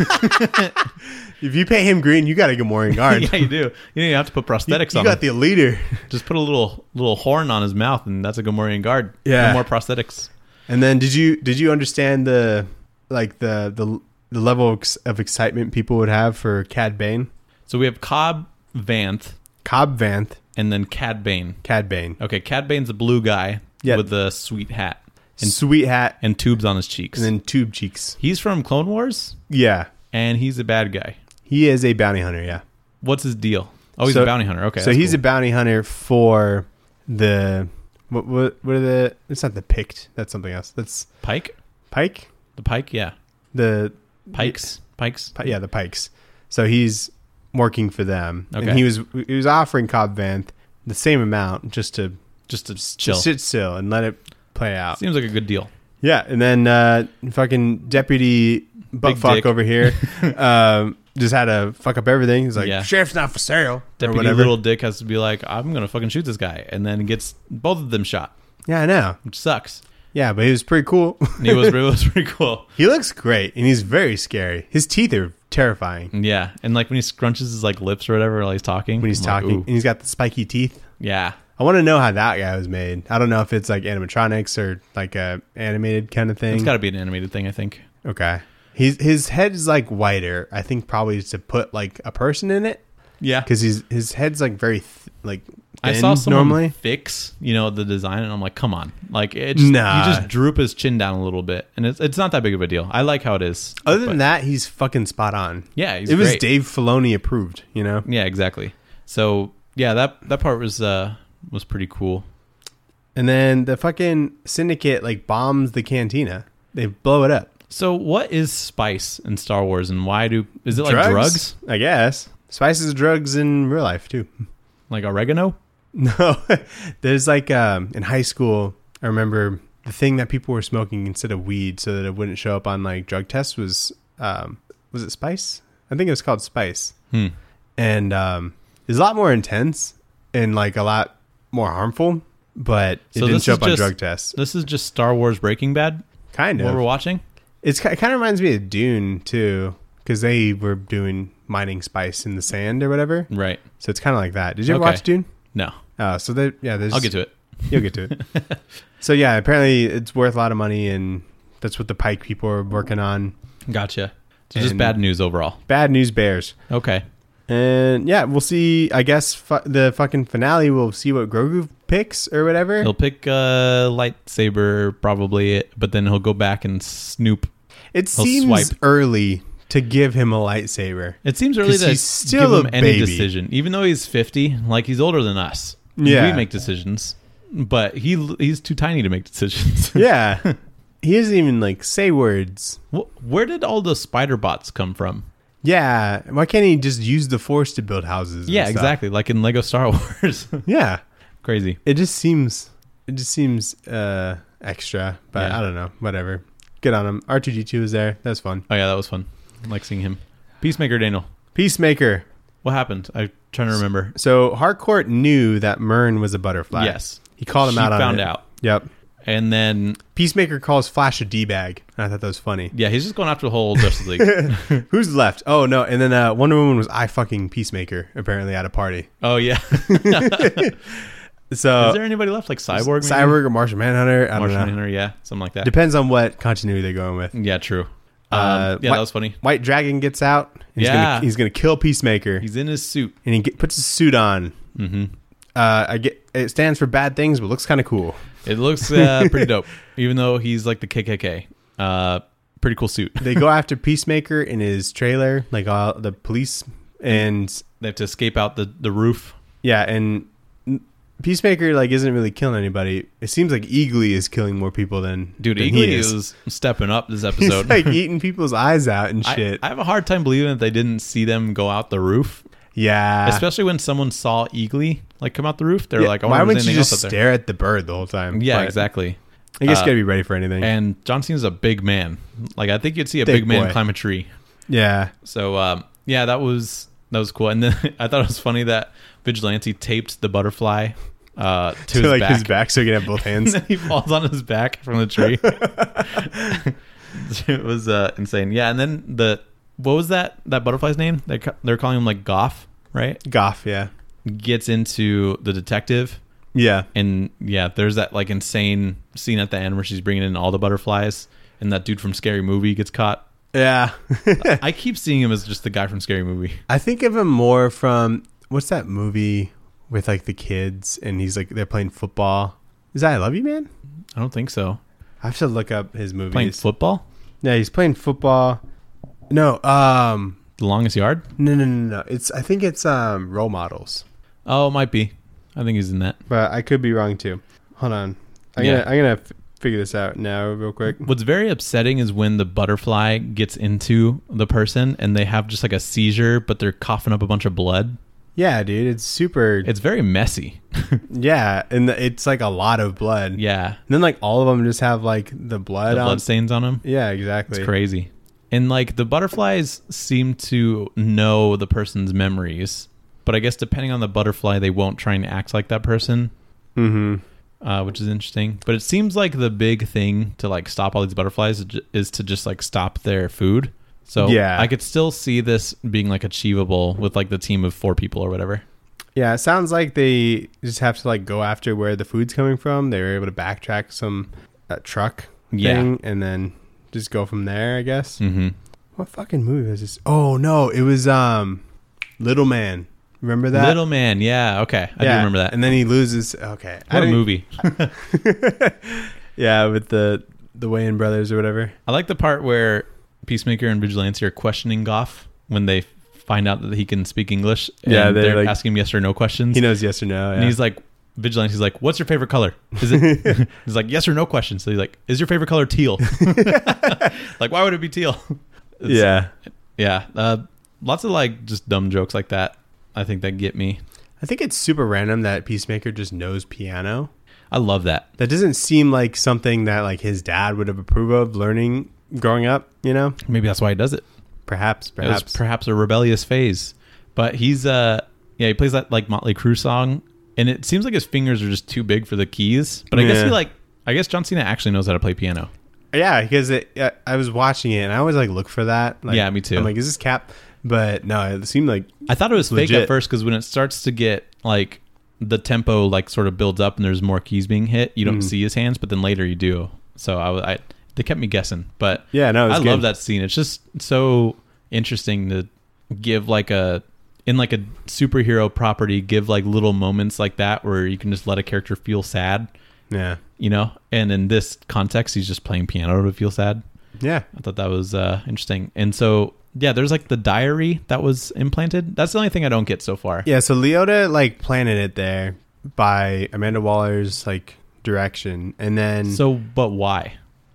If you pay him green, you got a Gamorrean guard. Yeah, you do. You, know, you have to put prosthetics you, on you got him. the leader. Just put a little little horn on his mouth, and that's a Gamorrean guard. Yeah. No more prosthetics. And then did you did you understand the like the the, the level of excitement people would have for Cad Bane? So we have Cobb Vanth. Cobb Vanth. And then Cad Bane. Cad Bane. Okay, Cad Bane's a blue guy yeah. with the sweet hat. And sweet hat. And tubes on his cheeks. And then tube cheeks. He's from Clone Wars? Yeah. And he's a bad guy. He is a bounty hunter, yeah. What's his deal? Oh, he's so, a bounty hunter. Okay. So he's cool. a bounty hunter for the... What, what, what are the... It's not the Pict. That's something else. That's... Pike? Pike? The Pike, yeah. The... Pikes? Pikes? Yeah, the Pikes. So he's working for them. Okay. And he was he was offering Cobb Vanth the same amount just to... Just to chill. To sit still and let it play out. Seems like a good deal. Yeah, and then uh, fucking Deputy Buttfuck over here um, just had to fuck up everything. He's like, yeah. Sheriff's not for sale. Deputy Little Dick has to be like, I'm going to fucking shoot this guy. And then gets both of them shot. Yeah, I know. Which sucks. Yeah, but he was pretty cool. he was, it was pretty cool. He looks great, and he's very scary. His teeth are terrifying. Yeah, and like when he scrunches his like lips or whatever while he's talking. When he's I'm talking. like, and he's got the spiky teeth. Yeah. I want to know how that guy was made. I don't know if it's like animatronics or like a animated kind of thing. It's got to be an animated thing, I think. Okay. His his head is like whiter. I think probably to put like a person in it. Yeah. Because his his head's like very th- like thin I saw someone normally fix you know the design, and I'm like, come on, like it just, nah. you just droop his chin down a little bit, and it's it's not that big of a deal. I like how it is. Other than that, he's fucking spot on. Yeah, he's it was great. Dave Filoni approved. You know. Yeah, exactly. So yeah, that that part was uh was pretty cool. And then the fucking syndicate like bombs the cantina. They blow it up. So what is spice in Star Wars, and why do is it drugs? like drugs? I guess spices are drugs in real life too. Like oregano? No, there's like um, in high school. I remember the thing that people were smoking instead of weed, so that it wouldn't show up on like drug tests. Was um, was it spice? I think it was called spice. Hmm. And um, it's a lot more intense and like a lot more harmful, but it so didn't show up on just, drug tests. This is just Star Wars Breaking Bad. Kind of what we're watching. It's it kind of reminds me of Dune too, because they were doing mining spice in the sand or whatever. Right. So it's kind of like that. Did you ever Okay. watch Dune? No. Oh, so they yeah. There's, I'll get to it. You'll get to it. So yeah, apparently it's worth a lot of money, and that's what the Pike people are working on. Gotcha. So just And bad news overall. Bad news bears. Okay. And yeah, we'll see. I guess fu- the fucking finale, we'll see what Grogu picks or whatever. He'll pick a lightsaber probably, but then he'll go back and snoop. It he'll seems swipe. early to give him a lightsaber. It seems early 'Cause to he's still give him a any baby. decision, even though he's fifty. Like he's older than us. Yeah. We make decisions, but he he's too tiny to make decisions. Yeah. He doesn't even like say words. Wh- Where did all the spider bots come from? Yeah. Why can't he just use the Force to build houses? and Yeah, stuff? exactly. Like in Lego Star Wars. Yeah. Crazy. It just seems it just seems uh extra, but Yeah. I don't know. Whatever. Good on him. R two D two was there. That's fun. Oh yeah, that was fun. I like seeing him. Peacemaker Daniel. Peacemaker. What happened? I'm trying to remember. So Harcourt knew that Myrn was a butterfly. Yes. He called him She out on found it. out. Yep. And then Peacemaker calls Flash a D-bag. I thought that was funny. yeah, he's just going after the whole Justice League. Who's left? Oh, no. And then uh, Wonder Woman was I fucking Peacemaker, apparently, at a party. Oh yeah. So, Is there anybody left? Like Cyborg? Maybe? Cyborg or Martian Manhunter? I Martian don't know. Manhunter, yeah, something like that. Depends on what continuity they're going with. Yeah, true. Um, Uh, yeah, Whi- that was funny. White Dragon gets out. He's Yeah. Gonna, he's going to kill Peacemaker. He's in his suit. and he get, puts his suit on. hmm Uh, I get It stands for bad things, but looks kind of cool. It looks uh, pretty dope, even though he's like the K K K. Uh, pretty cool suit. They go after Peacemaker in his trailer, like all the police. And They have to escape out the, the roof. yeah, and Peacemaker like isn't really killing anybody. It seems like Eagly is killing more people than Dude, than Eagly he is. is stepping up this He's episode. like eating people's eyes out and I, shit. I have a hard time believing that they didn't see them go out the roof, yeah, especially when someone saw Eagly like come out the roof. They're Yeah, like, I why wonder if wouldn't there's you anything just else out there. stare at the bird the whole time? Yeah, But exactly. I guess Uh, you gotta be ready for anything. And John Cena's a big man. Like I think you'd see a Thick big man boy. climb a tree. yeah, So um, yeah, that was that was cool. And then I thought it was funny that Vigilante taped the butterfly uh, to, to his like back. his back so he can have both And hands. then he falls on his back from the tree. It was uh, insane. Yeah, and then the what was that that butterfly's name? They ca- they're calling him like Goff, right? Goff, yeah, Gets into the detective, yeah. and yeah, there's that like insane scene at the end where she's bringing in all the butterflies, and that dude from Scary Movie gets caught. Yeah. I keep seeing him as just the guy from Scary Movie. I think of him more from what's that movie with like the kids and he's like they're playing football. Is that I Love You, Man? I don't think so. I have to look up his movies. Playing football, Yeah, he's playing football. No, um, The Longest Yard. no, no, no, no. It's I think it's um Role Models, Oh, it might be. I think he's in that. but I could be wrong too. Hold on, I'm Yeah. gonna I'm gonna f- figure this out now real quick. What's very upsetting is when the butterfly gets into the person and they have just like a seizure, but they're coughing up a bunch of blood. Yeah, dude, it's super. It's very messy. yeah, and the, it's like a lot of blood. Yeah. And then like all of them just have like the blood The on. blood stains on them. Yeah, exactly. It's crazy. And like the butterflies seem to know the person's memories, but I guess depending on the butterfly, they won't try and act like that person, Mm-hmm. uh, which is interesting. But it seems like the big thing to like stop all these butterflies is ju- is to just like stop their food. So Yeah. I could still see this being like achievable with like the team of four people or whatever. Yeah, it sounds like they just have to like go after where the food's coming from. They were able to backtrack some that truck Yeah. thing and then just go from there, I guess. Mm-hmm. What fucking movie was this? Oh no, it was um Little Man. Remember that? Little Man, yeah, okay, I do Yeah, remember that. And then he loses. Okay, I What a didn't- movie! Yeah, with the the Wayans brothers or whatever. I like the part where Peacemaker and Vigilante are questioning Goff when they find out that he can speak English. And Yeah, they're they're like- asking him yes or no questions. He knows yes or no. And yeah. he's like, Vigilante's like, what's your favorite color? Is it? He's like, yes or no question. So he's like, is your favorite color teal? Like, why would it be teal? It's- yeah. yeah. Uh, lots of like just dumb jokes like that. I think that get me. I think it's super random that Peacemaker just knows piano. I love that. That doesn't seem like something that like his dad would have approved of learning growing up, you know? Maybe that's why he does it. Perhaps, It perhaps. was perhaps a rebellious phase, but he's uh yeah he plays that like Motley Crue song, and it seems like his fingers are just too big for the keys. But I guess Yeah. he like I guess John Cena actually knows how to play piano. Yeah, because it, uh, I was watching it and I always like look for that. Like, Yeah, me too. I'm like, is this Cap? But no, it seemed like I thought it was fake Legit. at first because when it starts to get like the tempo like sort of builds up and there's more keys being hit, you don't Mhm. see his hands, but then later you do. So I, I they kept me guessing, but yeah, no, it was I good. love that scene. It's just so interesting to give like a in like a superhero property, give like little moments like that where you can just let a character feel sad. Yeah. You know, and in this context, he's just playing piano to feel sad. Yeah. I thought that was uh, interesting. And so, yeah, there's like the diary that was implanted. That's the only thing I don't get so far. Yeah. So Leota like planted it there by Amanda Waller's like direction. And then. So, but why?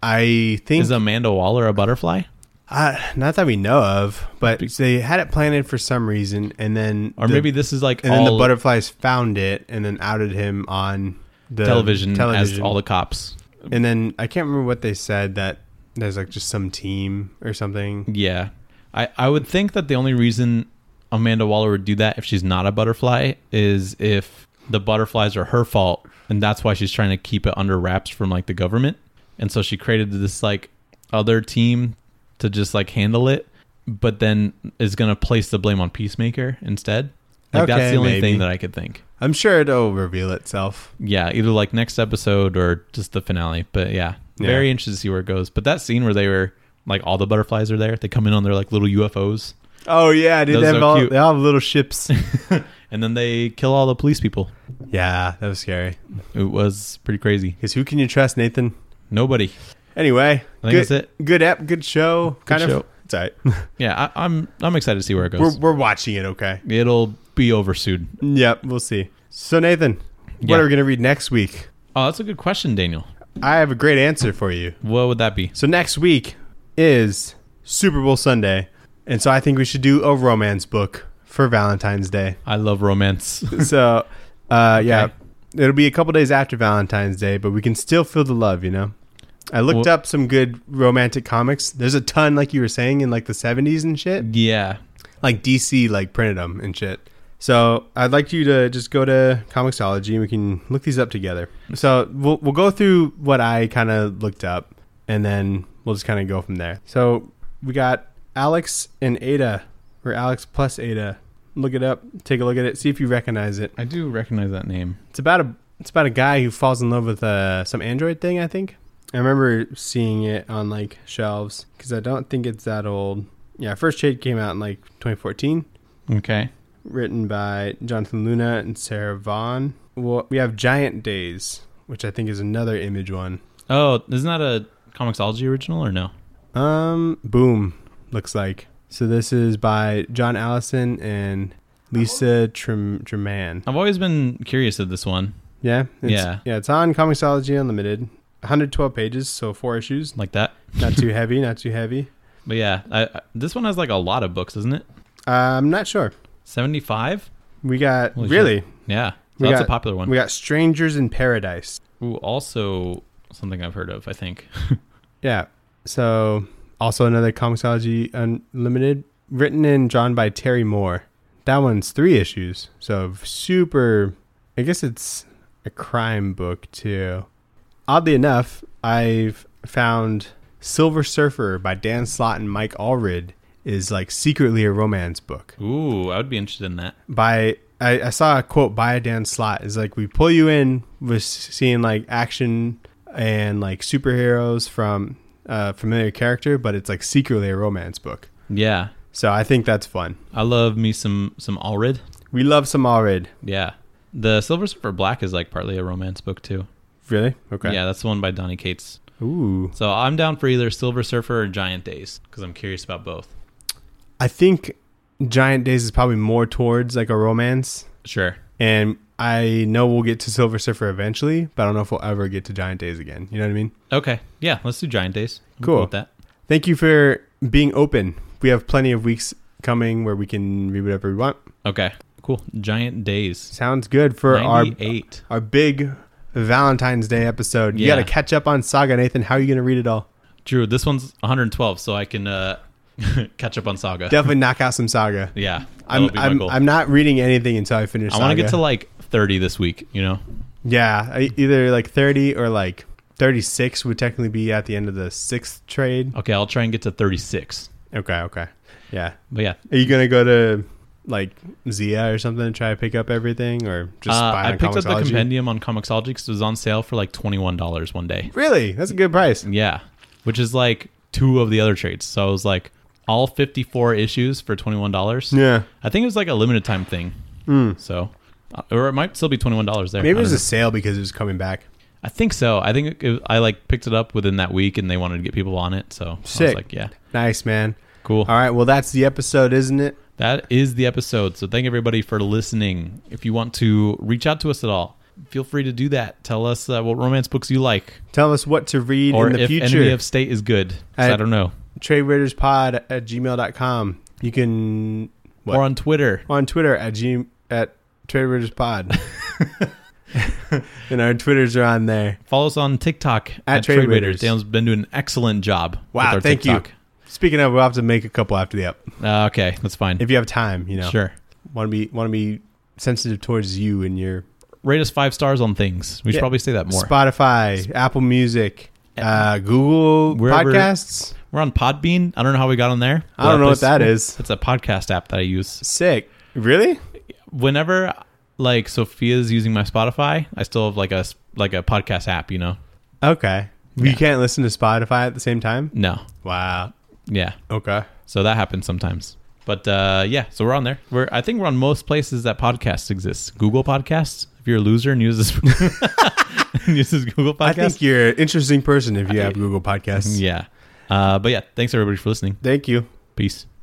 I think. Is Amanda Waller a butterfly? Uh, not that we know of, but they had it planted for some reason. And then. Or the, maybe this is like And all then the butterflies found it and then outed him on. The television, television as all the cops. And then I can't remember what they said, that there's like just some team or something. Yeah. I, I would think that the only reason Amanda Waller would do that if she's not a butterfly is if the butterflies are her fault, and that's why she's trying to keep it under wraps from like the government. And so she created this like other team to just like handle it, but then is going to place the blame on Peacemaker instead. Like Okay, that's the only maybe. thing that I could think. I'm sure it'll reveal itself. Yeah, either like next episode or just the finale. But yeah, Yeah. very interested to see where it goes. But that scene where they were like all the butterflies are there, they come in on their like little U F Os, Oh yeah, dude. Those They have, are all, cute. they all have little ships. and then they kill all the police people. Yeah, that was scary. It was pretty crazy. Because who can you trust, Nathan? Nobody. Anyway, I think good, that's it. Good app, good show. Kind Good of. show. It's all right. Yeah, I, I'm I'm excited to see where it we're goes. we're watching it. Okay. It'll be over soon. Yep, we'll see. So Nathan, what Yeah. are we gonna read next week? Oh, that's a good question, Daniel. I have a great answer for you. What would that be? So next week is Super Bowl Sunday, and so I think we should do a romance book for Valentine's Day. I love romance. So, uh, yeah, Okay. it'll be a couple days after Valentine's Day, but we can still feel the love, you know? I looked Well- up some good romantic comics. There's a ton, like you were saying, in like the seventies and shit. Yeah. Like D C, like printed them and shit. So I'd like you to just go to Comixology and we can look these up together. So we'll we'll go through what I kind of looked up, and then we'll just kind of go from there. So we got Alex and Ada, or Alex plus Ada. Look it up, take a look at it, see if you recognize it. I do recognize that name. It's about a it's about a guy who falls in love with uh, some android thing, I think. I remember seeing it on like shelves because I don't think it's that old. Yeah, first trade came out in like twenty fourteen. Okay. Written by Jonathan Luna and Sarah Vaughn. Well, we have Giant Days, which I think is another Image one. Oh, isn't that a Comixology original or no? Um, Boom, looks like. So this is by John Allison and Lisa Trem- Treman. I've always been curious of this one. Yeah? It's, Yeah. Yeah, it's on Comixology Unlimited. one hundred twelve pages, so four issues. Like that. Not too heavy, not too heavy. But yeah, I, I, this one has like a lot of books, isn't it? Uh, I'm not sure. seventy-five? We got, Holy really? shit. Yeah. So We that's got- a popular one. We got Strangers in Paradise. Ooh, also something I've heard of, I think. Yeah. So also another Comixology Unlimited, written and drawn by Terry Moore. That one's three issues. So super, I guess it's a crime book too. Oddly enough, I've found Silver Surfer by Dan Slott and Mike Allred is like secretly a romance book. Ooh, I would be interested in that. By I, I saw a quote by Dan Slott. It's like, we pull you in with seeing like action and like superheroes from a familiar character, but it's like secretly a romance book. Yeah. So I think that's fun. I love me some some Allred. We love some Allred. Yeah. The Silver Surfer Black is like partly a romance book too. Really? Okay. Yeah, that's the one by Donny Cates. Ooh. So I'm down for either Silver Surfer or Giant Days because I'm curious about both. I think Giant Days is probably more towards like a romance, Sure. and I know we'll get to Silver Surfer eventually, but I don't know if we'll ever get to Giant Days again. You know what I mean? Okay. Yeah, let's do Giant Days. I'm Cool. with that. Thank you for being open. We have plenty of weeks coming where we can read whatever we want. Okay. Cool. Giant Days. Sounds good for our ninety-eight. our big Valentine's Day episode. You Yeah. got to catch up on Saga, Nathan. How are you going to read it all? Drew, this one's one hundred twelve, so I can uh, catch up on Saga. Definitely knock out some Saga. Yeah. That I'm would be my I'm, goal. I'm not reading anything until I finish I Saga. want to get to like thirty this week, you know? Yeah, I- either like thirty or like thirty-six would technically be at the end of the sixth trade. Okay, I'll try and get to thirty-six. Okay, okay. Yeah. But yeah. Are you going to go to like Zia or something and try to pick up everything, or just Uh, buy it I on picked up the Comixology? compendium on Comixology because it was on sale for like twenty-one dollars one day. Really? That's a good price. Yeah. Which is like two of the other trades. So I was like, all fifty-four issues for twenty-one dollars. Yeah. I think it was like a limited time thing. Mm. So, uh, or it might still be twenty-one dollars there. Maybe it was know. a sale because it was coming back. I think so. I think it, I like picked it up within that week, and they wanted to get people on it. So Sick. I was like, yeah, Nice, man. cool. All right. Well, that's the episode, isn't it? That is the episode. So thank everybody for listening. If you want to reach out to us at all, feel free to do that. Tell us uh, what romance books you like, Tell us what to read or in the if future. Enemy of State is good. 'Cause At- I don't know. Trade Raiders Pod at gmail dot com. You can what? Or on Twitter. on Twitter at G at Trade Raiders Pod. And our Twitters are on there. Follow us on TikTok At at, Trade Trade, Raiders. Raiders. Daniel's been doing an excellent job. Wow, with our thank you. TikTok. Speaking of, we'll have to make a couple after the up Uh, okay, that's fine. if you have time. You know, Sure. Want to be want to be sensitive towards you and your Rate us five stars on things. We should Yeah. probably say that more. Spotify, Apple Music, uh, Google Wherever- Podcasts. We're on Podbean. I don't know how we got on there. I don't but know what there's- that is. It's a podcast app that I use. Sick. Really? Whenever like Sophia's using my Spotify, I still have like a like a podcast app, you know. Okay. Yeah. You can't listen to Spotify at the same time? No. Wow. Yeah. Okay. So that happens sometimes. But uh, yeah, so we're on there. We're I think we're on most places that podcasts exist. Google Podcasts. If you're a loser and uses uses Google Podcasts. I think you're an interesting person if you have Google Podcasts. Yeah. Uh, but yeah, thanks everybody for listening. Thank you. Peace.